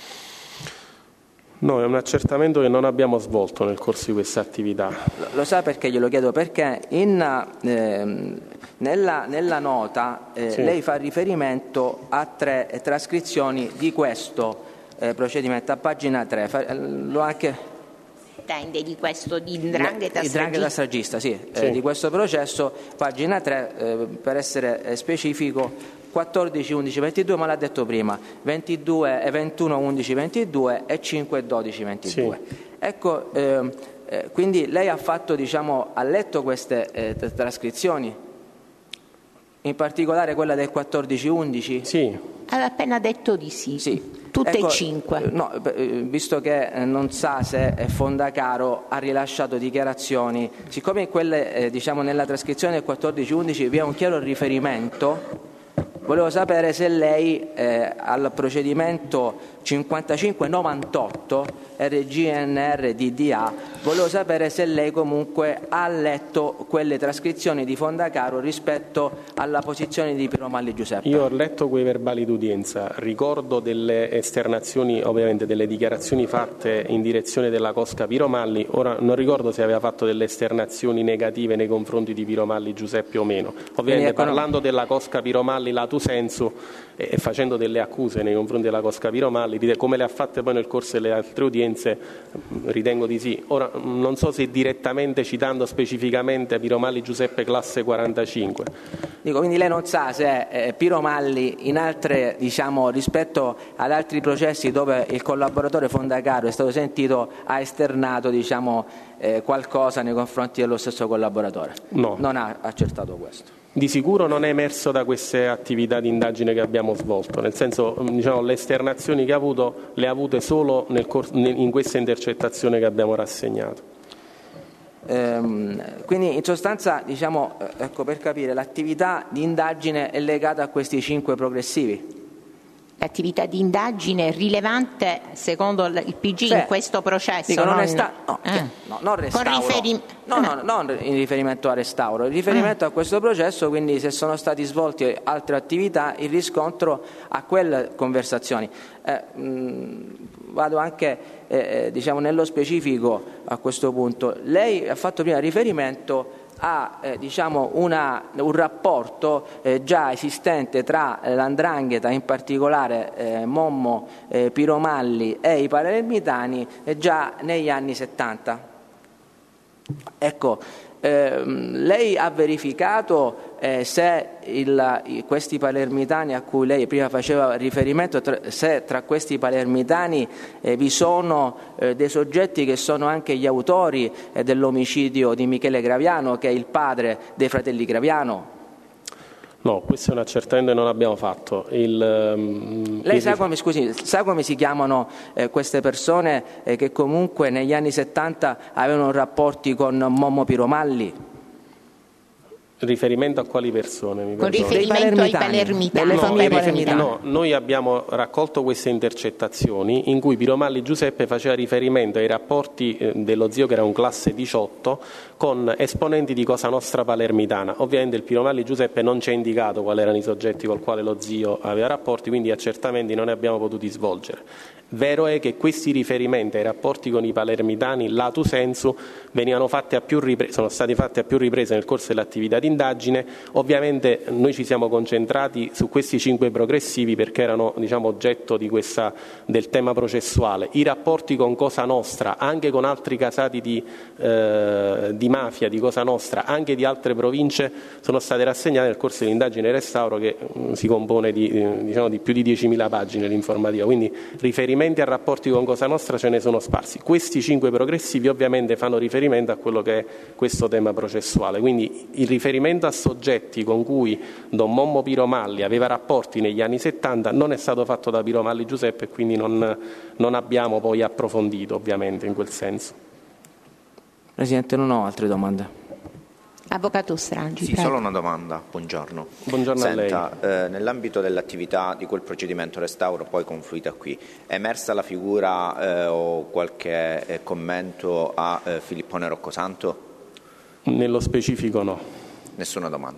No, è un accertamento che non abbiamo svolto nel corso di questa attività. Lo, lo sa perché glielo chiedo? Perché in, eh, nella, nella nota eh, sì. lei fa riferimento a tre eh, trascrizioni di questo eh, procedimento, a pagina tre. Fa, eh, lo anche... Intende di questo di 'ndrangheta stragista, stragista sì, sì. Eh, di questo processo, pagina tre, eh, per essere eh, specifico, quattordici undici ventidue, ma l'ha detto prima, ventidue, ventuno undici ventidue e cinque dodici ventidue. Sì. Ecco, eh, eh, quindi lei ha fatto, diciamo, ha letto queste eh, trascrizioni? In particolare quella del quattordici undici? Sì. Ha appena detto di sì. Sì. Tutte ecco, e cinque. No, visto che non sa se Fondacaro ha rilasciato dichiarazioni, siccome in quelle, eh, diciamo, nella trascrizione del quattordici undici vi è un chiaro riferimento, volevo sapere se lei eh, al procedimento cinquantacinque novantotto R G N R D D A, volevo sapere se lei comunque ha letto quelle trascrizioni di Fondacaro rispetto alla posizione di Piromalli Giuseppe. Io ho letto quei verbali d'udienza, ricordo delle esternazioni, ovviamente delle dichiarazioni fatte in direzione della cosca Piromalli, ora non ricordo se aveva fatto delle esternazioni negative nei confronti di Piromalli Giuseppe o meno. Ovviamente ecco, parlando della cosca Piromalli lato sensu e, e facendo delle accuse nei confronti della cosca Piromalli, come le ha fatte poi nel corso delle altre udienze, ritengo di sì. Ora non so se direttamente citando specificamente Piromalli Giuseppe classe quarantacinque. Dico, quindi lei non sa se eh, Piromalli in altre, diciamo, rispetto ad altri processi dove il collaboratore Fondacaro è stato sentito, ha esternato, diciamo, eh, qualcosa nei confronti dello stesso collaboratore? No. Non ha accertato questo. Di sicuro non è emerso da queste attività di indagine che abbiamo svolto, nel senso, diciamo, le esternazioni che ha avuto le ha avute solo nel in questa intercettazione che abbiamo rassegnato. Ehm, quindi in sostanza, diciamo, ecco, per capire, l'attività di indagine è legata a questi cinque progressivi? L'attività di indagine è rilevante secondo il P G, cioè, in questo processo? Dico, non, non... Resta... no, eh. no, non restauro, riferim... no, no, non in riferimento a restauro, in riferimento eh. a questo processo, quindi se sono stati svolti altre attività, il riscontro a quelle conversazioni. Eh, mh, vado anche eh, diciamo nello specifico a questo punto. Lei ha fatto prima riferimento a eh, diciamo una, un rapporto eh, già esistente tra eh, l'Andrangheta, in particolare eh, Mommo eh, Piromalli e i palermitani, eh, già negli anni settanta. Ecco, ehm, lei ha verificato eh, se il, questi palermitani a cui lei prima faceva riferimento, tra, se tra questi palermitani eh, vi sono eh, dei soggetti che sono anche gli autori eh, dell'omicidio di Michele Graviano, che è il padre dei fratelli Graviano? No, questo è un accertamento che non abbiamo fatto. Il, um, Lei sa come, scusi, sa come si chiamano eh, queste persone eh, che comunque negli anni settanta avevano rapporti con Mommo Piromalli? Riferimento a quali persone? Mi Con riferimento ai palermitani. No, famiglie palermitani. No, noi abbiamo raccolto queste intercettazioni in cui Piromalli Giuseppe faceva riferimento ai rapporti eh, dello zio, che era un classe diciotto, con esponenti di Cosa Nostra palermitana. Ovviamente il Piromalli Giuseppe non ci ha indicato quali erano i soggetti col quale lo zio aveva rapporti, quindi accertamenti non ne abbiamo potuti svolgere. Vero è che questi riferimenti ai rapporti con i palermitani lato sensu venivano fatti a più riprese, sono stati fatti a più riprese nel corso dell'attività di indagine. Ovviamente noi ci siamo concentrati su questi cinque progressivi perché erano, diciamo, oggetto di questa, del tema processuale. I rapporti con Cosa Nostra, anche con altri casati di, eh, di mafia di Cosa Nostra, anche di altre province, sono state rassegnate nel corso dell'indagine restauro, che mh, si compone di, eh, diciamo, di più di diecimila pagine l'informativa, quindi riferimenti a rapporti con Cosa Nostra ce ne sono sparsi. Questi cinque progressivi ovviamente fanno riferimento a quello che è questo tema processuale, quindi il riferimento a soggetti con cui Don Mommo Piromalli aveva rapporti negli anni settanta non è stato fatto da Piromalli Giuseppe, e quindi non, non abbiamo poi approfondito ovviamente in quel senso. Presidente, non ho altre domande. Avvocato Strangi. Sì, solo una domanda. Buongiorno. Buongiorno. Senta, a lei. Eh, nell'ambito dell'attività di quel procedimento restauro poi confluita qui, è emersa la figura eh, o qualche eh, commento a eh, Filippone Roccosanto? Nello specifico no. Nessuna domanda.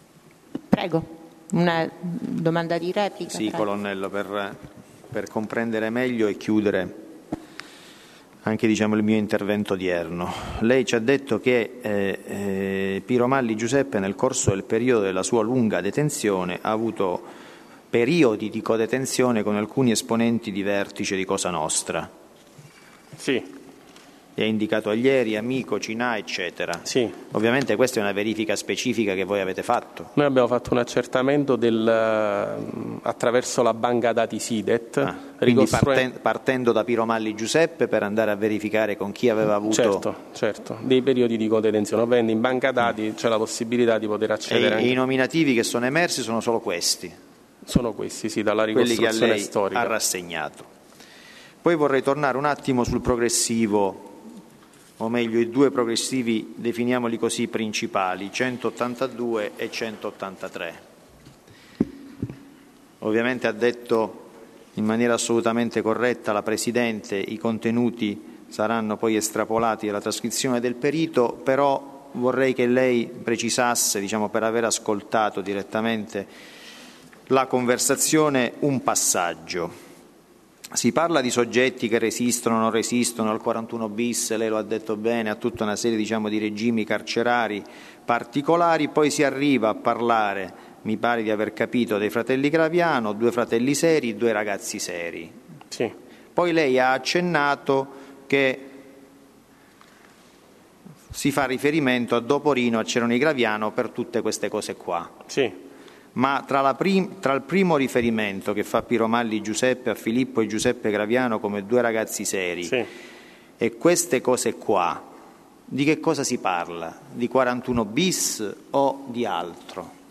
Prego, una domanda di replica. Sì, prego. Colonnello, per, per comprendere meglio e chiudere anche, diciamo, il mio intervento odierno. Lei ci ha detto che eh, eh, Piromalli Giuseppe nel corso del periodo della sua lunga detenzione ha avuto periodi di codetenzione con alcuni esponenti di vertice di Cosa Nostra. Sì. E ha indicato Aglieri, Amico, Cinà, eccetera. Sì. Ovviamente questa è una verifica specifica che voi avete fatto. Noi abbiamo fatto un accertamento del, attraverso la banca dati SIDET. Ah, quindi partendo, partendo da Piromalli Giuseppe per andare a verificare con chi aveva avuto... Certo, certo, dei periodi di codetenzione. Ovviamente in banca dati c'è la possibilità di poter accedere. E anche... i nominativi che sono emersi sono solo questi? Sono questi, sì, dalla ricostruzione quelli che lei storica. Ha rassegnato. Poi vorrei tornare un attimo sul progressivo, o meglio i due progressivi, definiamoli così, principali, centottantadue e centottantatré. Ovviamente ha detto in maniera assolutamente corretta la Presidente, i contenuti saranno poi estrapolati dalla trascrizione del perito, però vorrei che lei precisasse, diciamo, per aver ascoltato direttamente la conversazione, un passaggio. Si parla di soggetti che resistono o non resistono al quarantuno bis, lei lo ha detto bene, a tutta una serie, diciamo, di regimi carcerari particolari, poi si arriva a parlare, mi pare di aver capito, dei fratelli Graviano, due fratelli seri, due ragazzi seri. Sì. Poi lei ha accennato che si fa riferimento a dopo Rino, a Cerone Graviano per tutte queste cose qua. Sì. Ma tra, la prim- tra il primo riferimento che fa Piromalli Giuseppe a Filippo e Giuseppe Graviano come due ragazzi seri, sì, e queste cose qua, di che cosa si parla? Di quarantuno bis o di altro?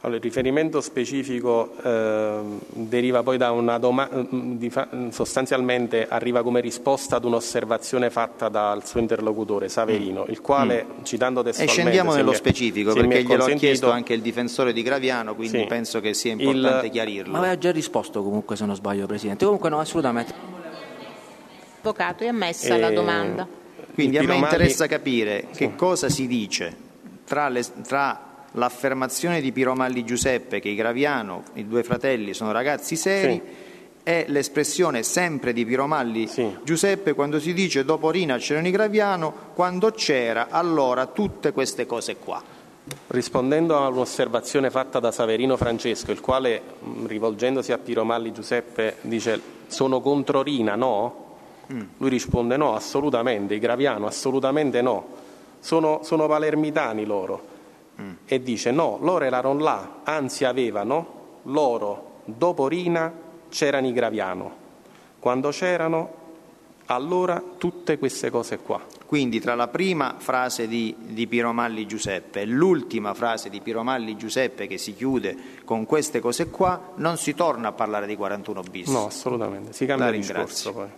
Allora, il riferimento specifico eh, deriva poi da una domanda, sostanzialmente arriva come risposta ad un'osservazione fatta dal suo interlocutore Saverino, il quale, mm. citando testualmente... E scendiamo nello è, specifico, perché glielo ha chiesto anche il difensore di Graviano, quindi sì, penso che sia importante il... chiarirlo. Ma aveva già risposto comunque, se non sbaglio, Presidente. Comunque no, assolutamente. L'avvocato è ammessa e... la domanda. Quindi a me interessa capire sì. che cosa si dice tra, le, tra l'affermazione di Piromalli Giuseppe che i Graviano, i due fratelli, sono ragazzi seri, sì. e l'espressione sempre di Piromalli sì. Giuseppe quando si dice dopo Rina c'erano i Graviano, quando c'era allora tutte queste cose qua. Rispondendo a un'osservazione fatta da Saverino Francesco, il quale, rivolgendosi a Piromalli Giuseppe, dice sono contro Rina, no? Mm. Lui risponde no, assolutamente, i Graviano assolutamente no, sono, sono palermitani loro. Mm. E dice no, loro erano là, anzi avevano, loro dopo Rina c'erano i Graviano, quando c'erano allora tutte queste cose qua. Quindi tra la prima frase di, di Piromalli Giuseppe e l'ultima frase di Piromalli Giuseppe che si chiude con queste cose qua non si torna a parlare di quarantuno bis. No, assolutamente, si cambia discorso poi.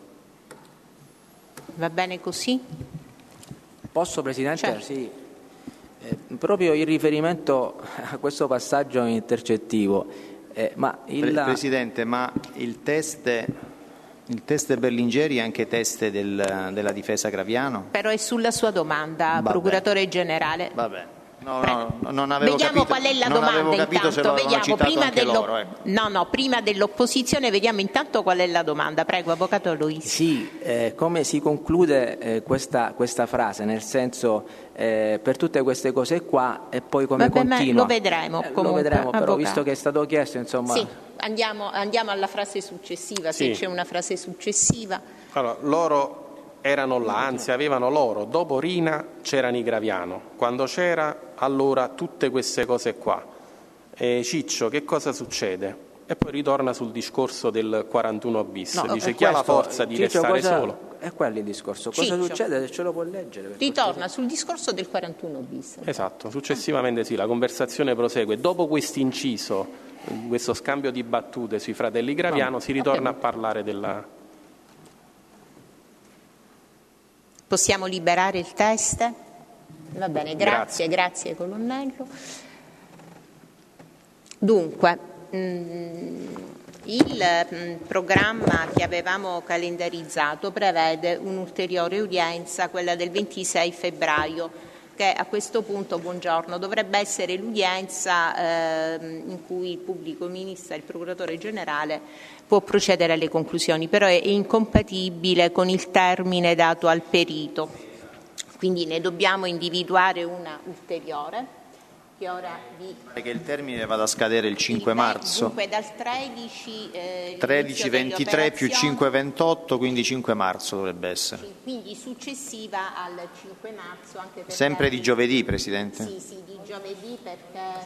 Va bene così? Posso, Presidente? Certo. Sì. Eh, proprio in riferimento a questo passaggio intercettivo, eh, ma il... Pre- Presidente, ma il test, il test Berlingeri è anche test del, della difesa Graviano? Però è sulla sua domanda, Va Procuratore bene. Generale. Va bene. No, no, non avevo vediamo capito, qual è la non domanda capito intanto, vediamo prima, dello... loro, eh. no, no, prima dell'opposizione vediamo intanto qual è la domanda. Prego, Avvocato Aloisio. Sì, eh, come si conclude eh, questa, questa frase, nel senso eh, per tutte queste cose qua e poi come Vabbè, continua? Lo vedremo, eh, comunque, lo vedremo, però avvocato. Visto che è stato chiesto, insomma... Sì, andiamo, andiamo alla frase successiva, se sì. c'è una frase successiva. Allora, loro erano là, anzi avevano loro, dopo Rina c'erano i Graviano, quando c'era allora tutte queste cose qua. E Ciccio, che cosa succede? E poi ritorna sul discorso del quarantuno bis, no, dice chi ha la forza di Ciccio, restare cosa, solo? È quello il discorso, cosa Ciccio. succede? Ce lo può leggere? Ritorna sul discorso del quarantuno bis. Esatto, successivamente sì, la conversazione prosegue. Dopo questo inciso, questo scambio di battute sui fratelli Graviano, no, si ritorna okay. a parlare della... Possiamo liberare il test? Va bene, grazie, grazie, grazie colonnello. Dunque, mh, il mh, programma che avevamo calendarizzato prevede un'ulteriore udienza, quella del ventisei febbraio, che a questo punto, buongiorno, dovrebbe essere l'udienza eh, in cui il pubblico ministro e il procuratore generale può procedere alle conclusioni, però è incompatibile con il termine dato al perito, quindi ne dobbiamo individuare una ulteriore. Che ora vi... che il termine vada a scadere il cinque il, marzo. Dunque dal tredici, eh, tredici ventitré più cinque ventotto, quindi cinque marzo dovrebbe essere. Quindi successiva al cinque marzo. Anche perché... Sempre di giovedì, Presidente? Sì, sì, di giovedì perché...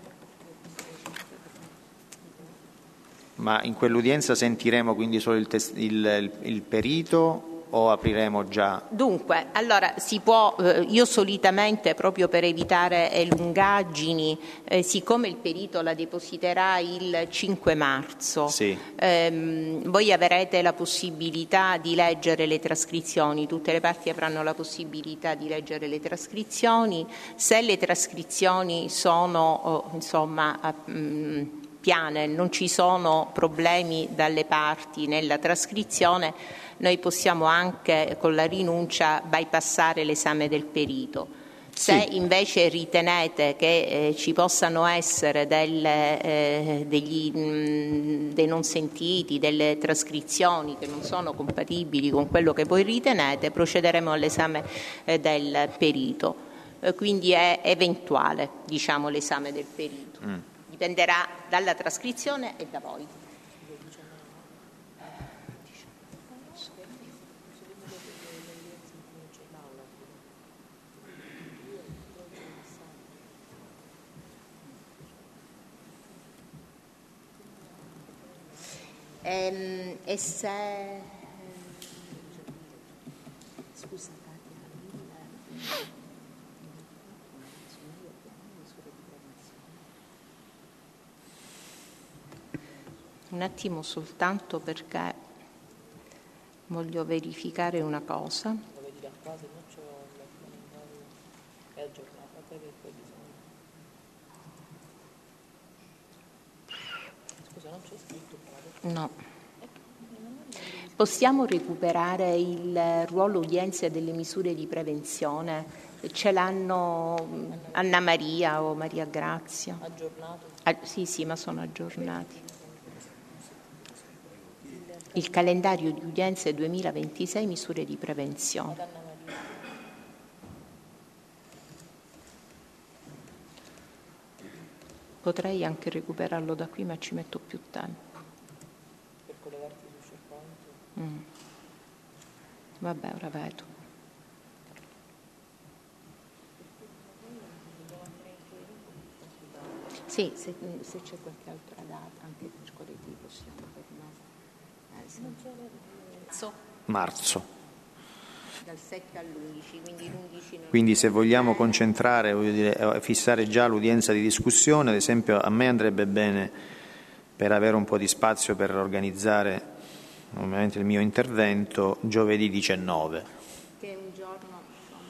Ma in quell'udienza sentiremo quindi solo il, tes- il, il, il perito o apriremo già? Dunque, allora si può, eh, io solitamente proprio per evitare eh, lungaggini, eh, siccome il perito la depositerà il cinque marzo, sì. ehm, voi avrete la possibilità di leggere le trascrizioni, tutte le parti avranno la possibilità di leggere le trascrizioni, se le trascrizioni sono oh, insomma a, mh, piane, non ci sono problemi dalle parti nella trascrizione, noi possiamo anche con la rinuncia bypassare l'esame del perito. Se sì. invece ritenete che eh, ci possano essere delle, eh, degli, mh, dei non sentiti, delle trascrizioni che non sono compatibili con quello che voi ritenete, procederemo all'esame eh, del perito. Eh, quindi è eventuale, diciamo, l'esame del perito. Mm. Dipenderà dalla trascrizione e da voi. Ehm, e se scusa Un attimo soltanto perché voglio verificare una cosa. No. Possiamo recuperare il ruolo udienze delle misure di prevenzione? Ce l'hanno Anna Maria o Maria Grazia? Aggiornato? Ah, sì, sì, ma sono aggiornati. Il calendario di udienze duemilaventisei, misure di prevenzione. Potrei anche recuperarlo da qui, ma ci metto più tempo. Per collegarti su SharePoint? Mm. Vabbè, ora vedo. Sì, se, se c'è qualche altra data, anche mercoledì possiamo fermare. Eh, sì. Marzo. Dal sette all'undici, quindi l'undici non... Quindi se vogliamo concentrare, voglio dire, fissare già l'udienza di discussione, ad esempio a me andrebbe bene, per avere un po' di spazio per organizzare ovviamente il mio intervento, giovedì diciannove. Che è un giorno, insomma...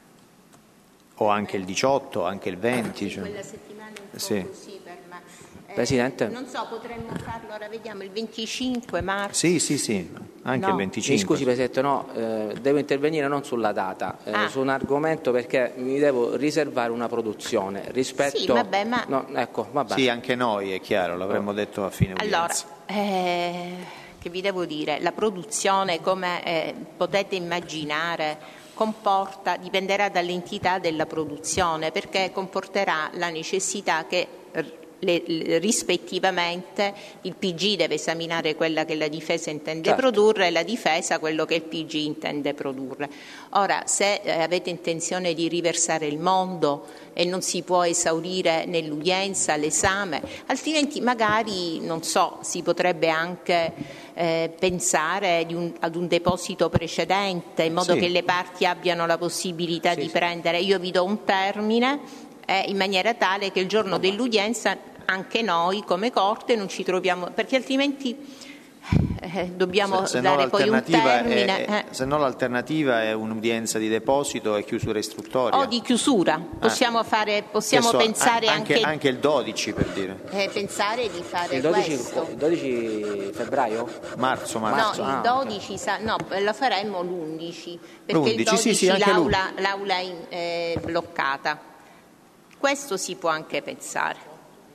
O anche il diciotto, anche il venti. Sì, cioè. Quella settimana è un po' sì. così per me. Eh, Presidente? Non so, potremmo farlo, ora vediamo, il venticinque marzo. Sì, sì, sì, anche no. il venticinque. Mi scusi Presidente, no, eh, devo intervenire non sulla data, eh, ah. su un argomento perché mi devo riservare una produzione rispetto... Sì, vabbè, ma... No, ecco, vabbè. Sì, anche noi, è chiaro, l'avremmo oh. detto a fine udienza. Allora, eh, che vi devo dire, la produzione, come eh, potete immaginare, comporta, dipenderà dall'entità della produzione, perché comporterà la necessità che le, le, rispettivamente il P G deve esaminare quella che la difesa intende certo. produrre e la difesa quello che il P G intende produrre. Ora, se eh, avete intenzione di riversare il mondo e non si può esaurire nell'udienza l'esame, altrimenti magari, non so, si potrebbe anche eh, pensare di un, ad un deposito precedente, in modo sì. che le parti abbiano la possibilità sì, di sì. prendere. Io vi do un termine eh, in maniera tale che il giorno dell'udienza anche noi come Corte non ci troviamo, perché altrimenti eh, dobbiamo se, se dare no poi un termine. È, è, eh. Se no l'alternativa è un'udienza di deposito e chiusura istruttoria. O di chiusura. Possiamo, eh. fare, possiamo so, pensare anche, anche, anche il dodici, per dire. Eh, pensare di fare il dodici, questo. il dodici febbraio? Marzo, marzo. No, il ah, dodici, sa, no, lo faremmo l'undici, perché l'undici, il dodici sì, sì, anche l'aula, l'aula è bloccata. Questo si può anche pensare.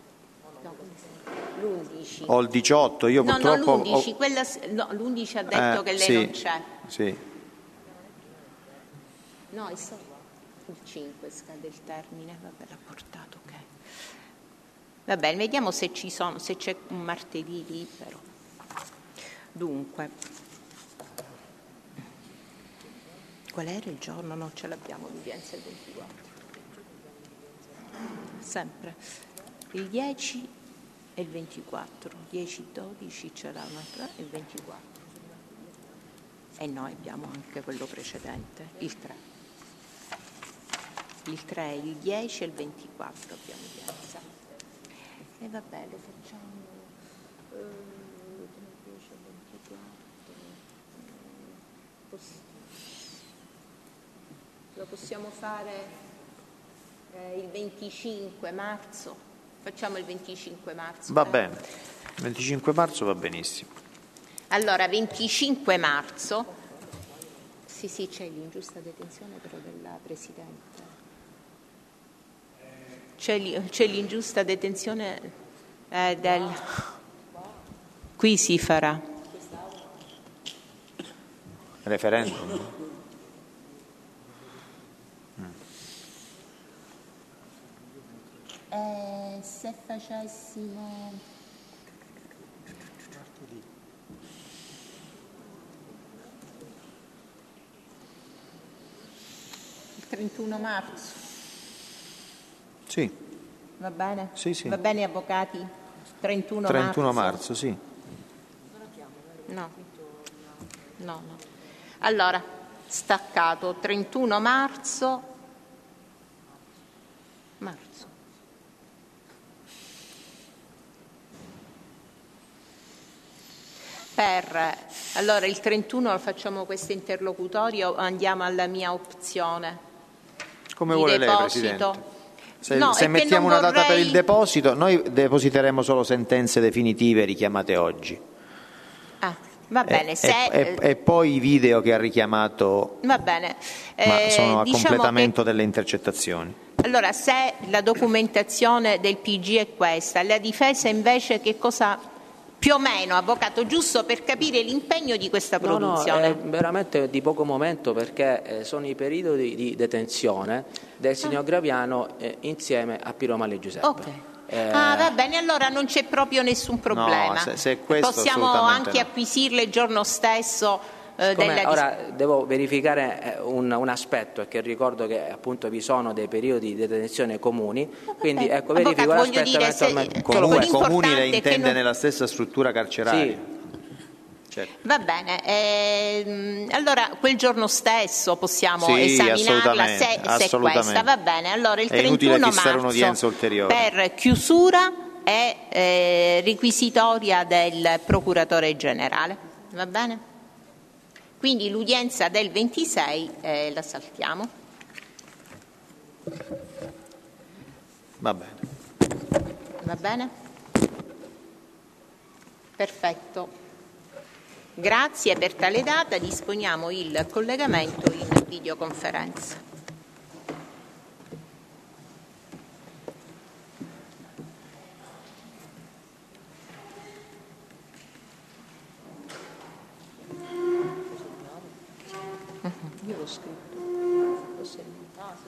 L'undici. O il diciotto, io no, purtroppo... No, l'undici, ho... quella, no, l'undici ha detto eh, che lei sì, non c'è. Sì. No, il cinque scade il termine, vabbè, l'ha portato, ok. Va bene, vediamo se ci sono, se c'è un martedì libero. Dunque, qual era il giorno? No, ce l'abbiamo l'udienza il ventiquattro. Sempre. Il dieci e il ventiquattro. dieci, dodici ce l'ha un'altra e il ventiquattro. E noi abbiamo anche quello precedente, il tre. Il tre, il dieci e il ventiquattro abbiamo udienza. E vabbè, lo facciamo eh, dieci e ventiquattro. Poss- lo possiamo fare eh, il venticinque marzo. Facciamo il venticinque marzo. Va eh? bene, il venticinque marzo va benissimo. Allora, venticinque marzo, sì sì, c'è l'ingiusta detenzione però della Presidente. C'è, c'è l'ingiusta detenzione eh, del... Qui si farà. Referendum? Eh, se facessimo... Il trentuno marzo. Sì. Va bene? Sì, sì. Va bene, avvocati? trentuno, trentuno marzo. marzo, sì. No. No, no. Allora, staccato, trentuno marzo. Marzo. Per, allora il trentuno facciamo questo interlocutorio o andiamo alla mia opzione? Come di vuole deposito? lei, Presidente. Se, no, se mettiamo una vorrei... data per il deposito, noi depositeremo solo sentenze definitive richiamate oggi. Ah, va bene. E, se... e, e poi i video che ha richiamato va bene. Ma eh, sono a diciamo completamento che... delle intercettazioni. Allora, se la documentazione del P G è questa, la difesa invece che cosa... Più o meno, avvocato, giusto per capire l'impegno di questa produzione. No, no, è veramente di poco momento perché eh, sono i periodi di detenzione del signor Graviano eh, insieme a Piero Mali Giuseppe. Okay. Eh... Ah, va bene, allora non c'è proprio nessun problema. No, se, se questo, possiamo anche no. acquisirle il giorno stesso. Eh, della... Ora devo verificare un, un aspetto, che ricordo che appunto vi sono dei periodi di detenzione comuni, quindi ecco, verifico l'aspetto dire, se... comuni, comuni le intende non... nella stessa struttura carceraria. Sì. Certo. Va bene, ehm, allora quel giorno stesso possiamo sì, esaminarla se, se questa va bene. Allora il è trentuno marzo ulteriore. Per chiusura e eh, requisitoria del procuratore generale, va bene? Quindi l'udienza del ventisei eh, la saltiamo. Va bene. Va bene? Perfetto. Grazie per tale data. Disponiamo il collegamento in videoconferenza. Io l'ho scritto.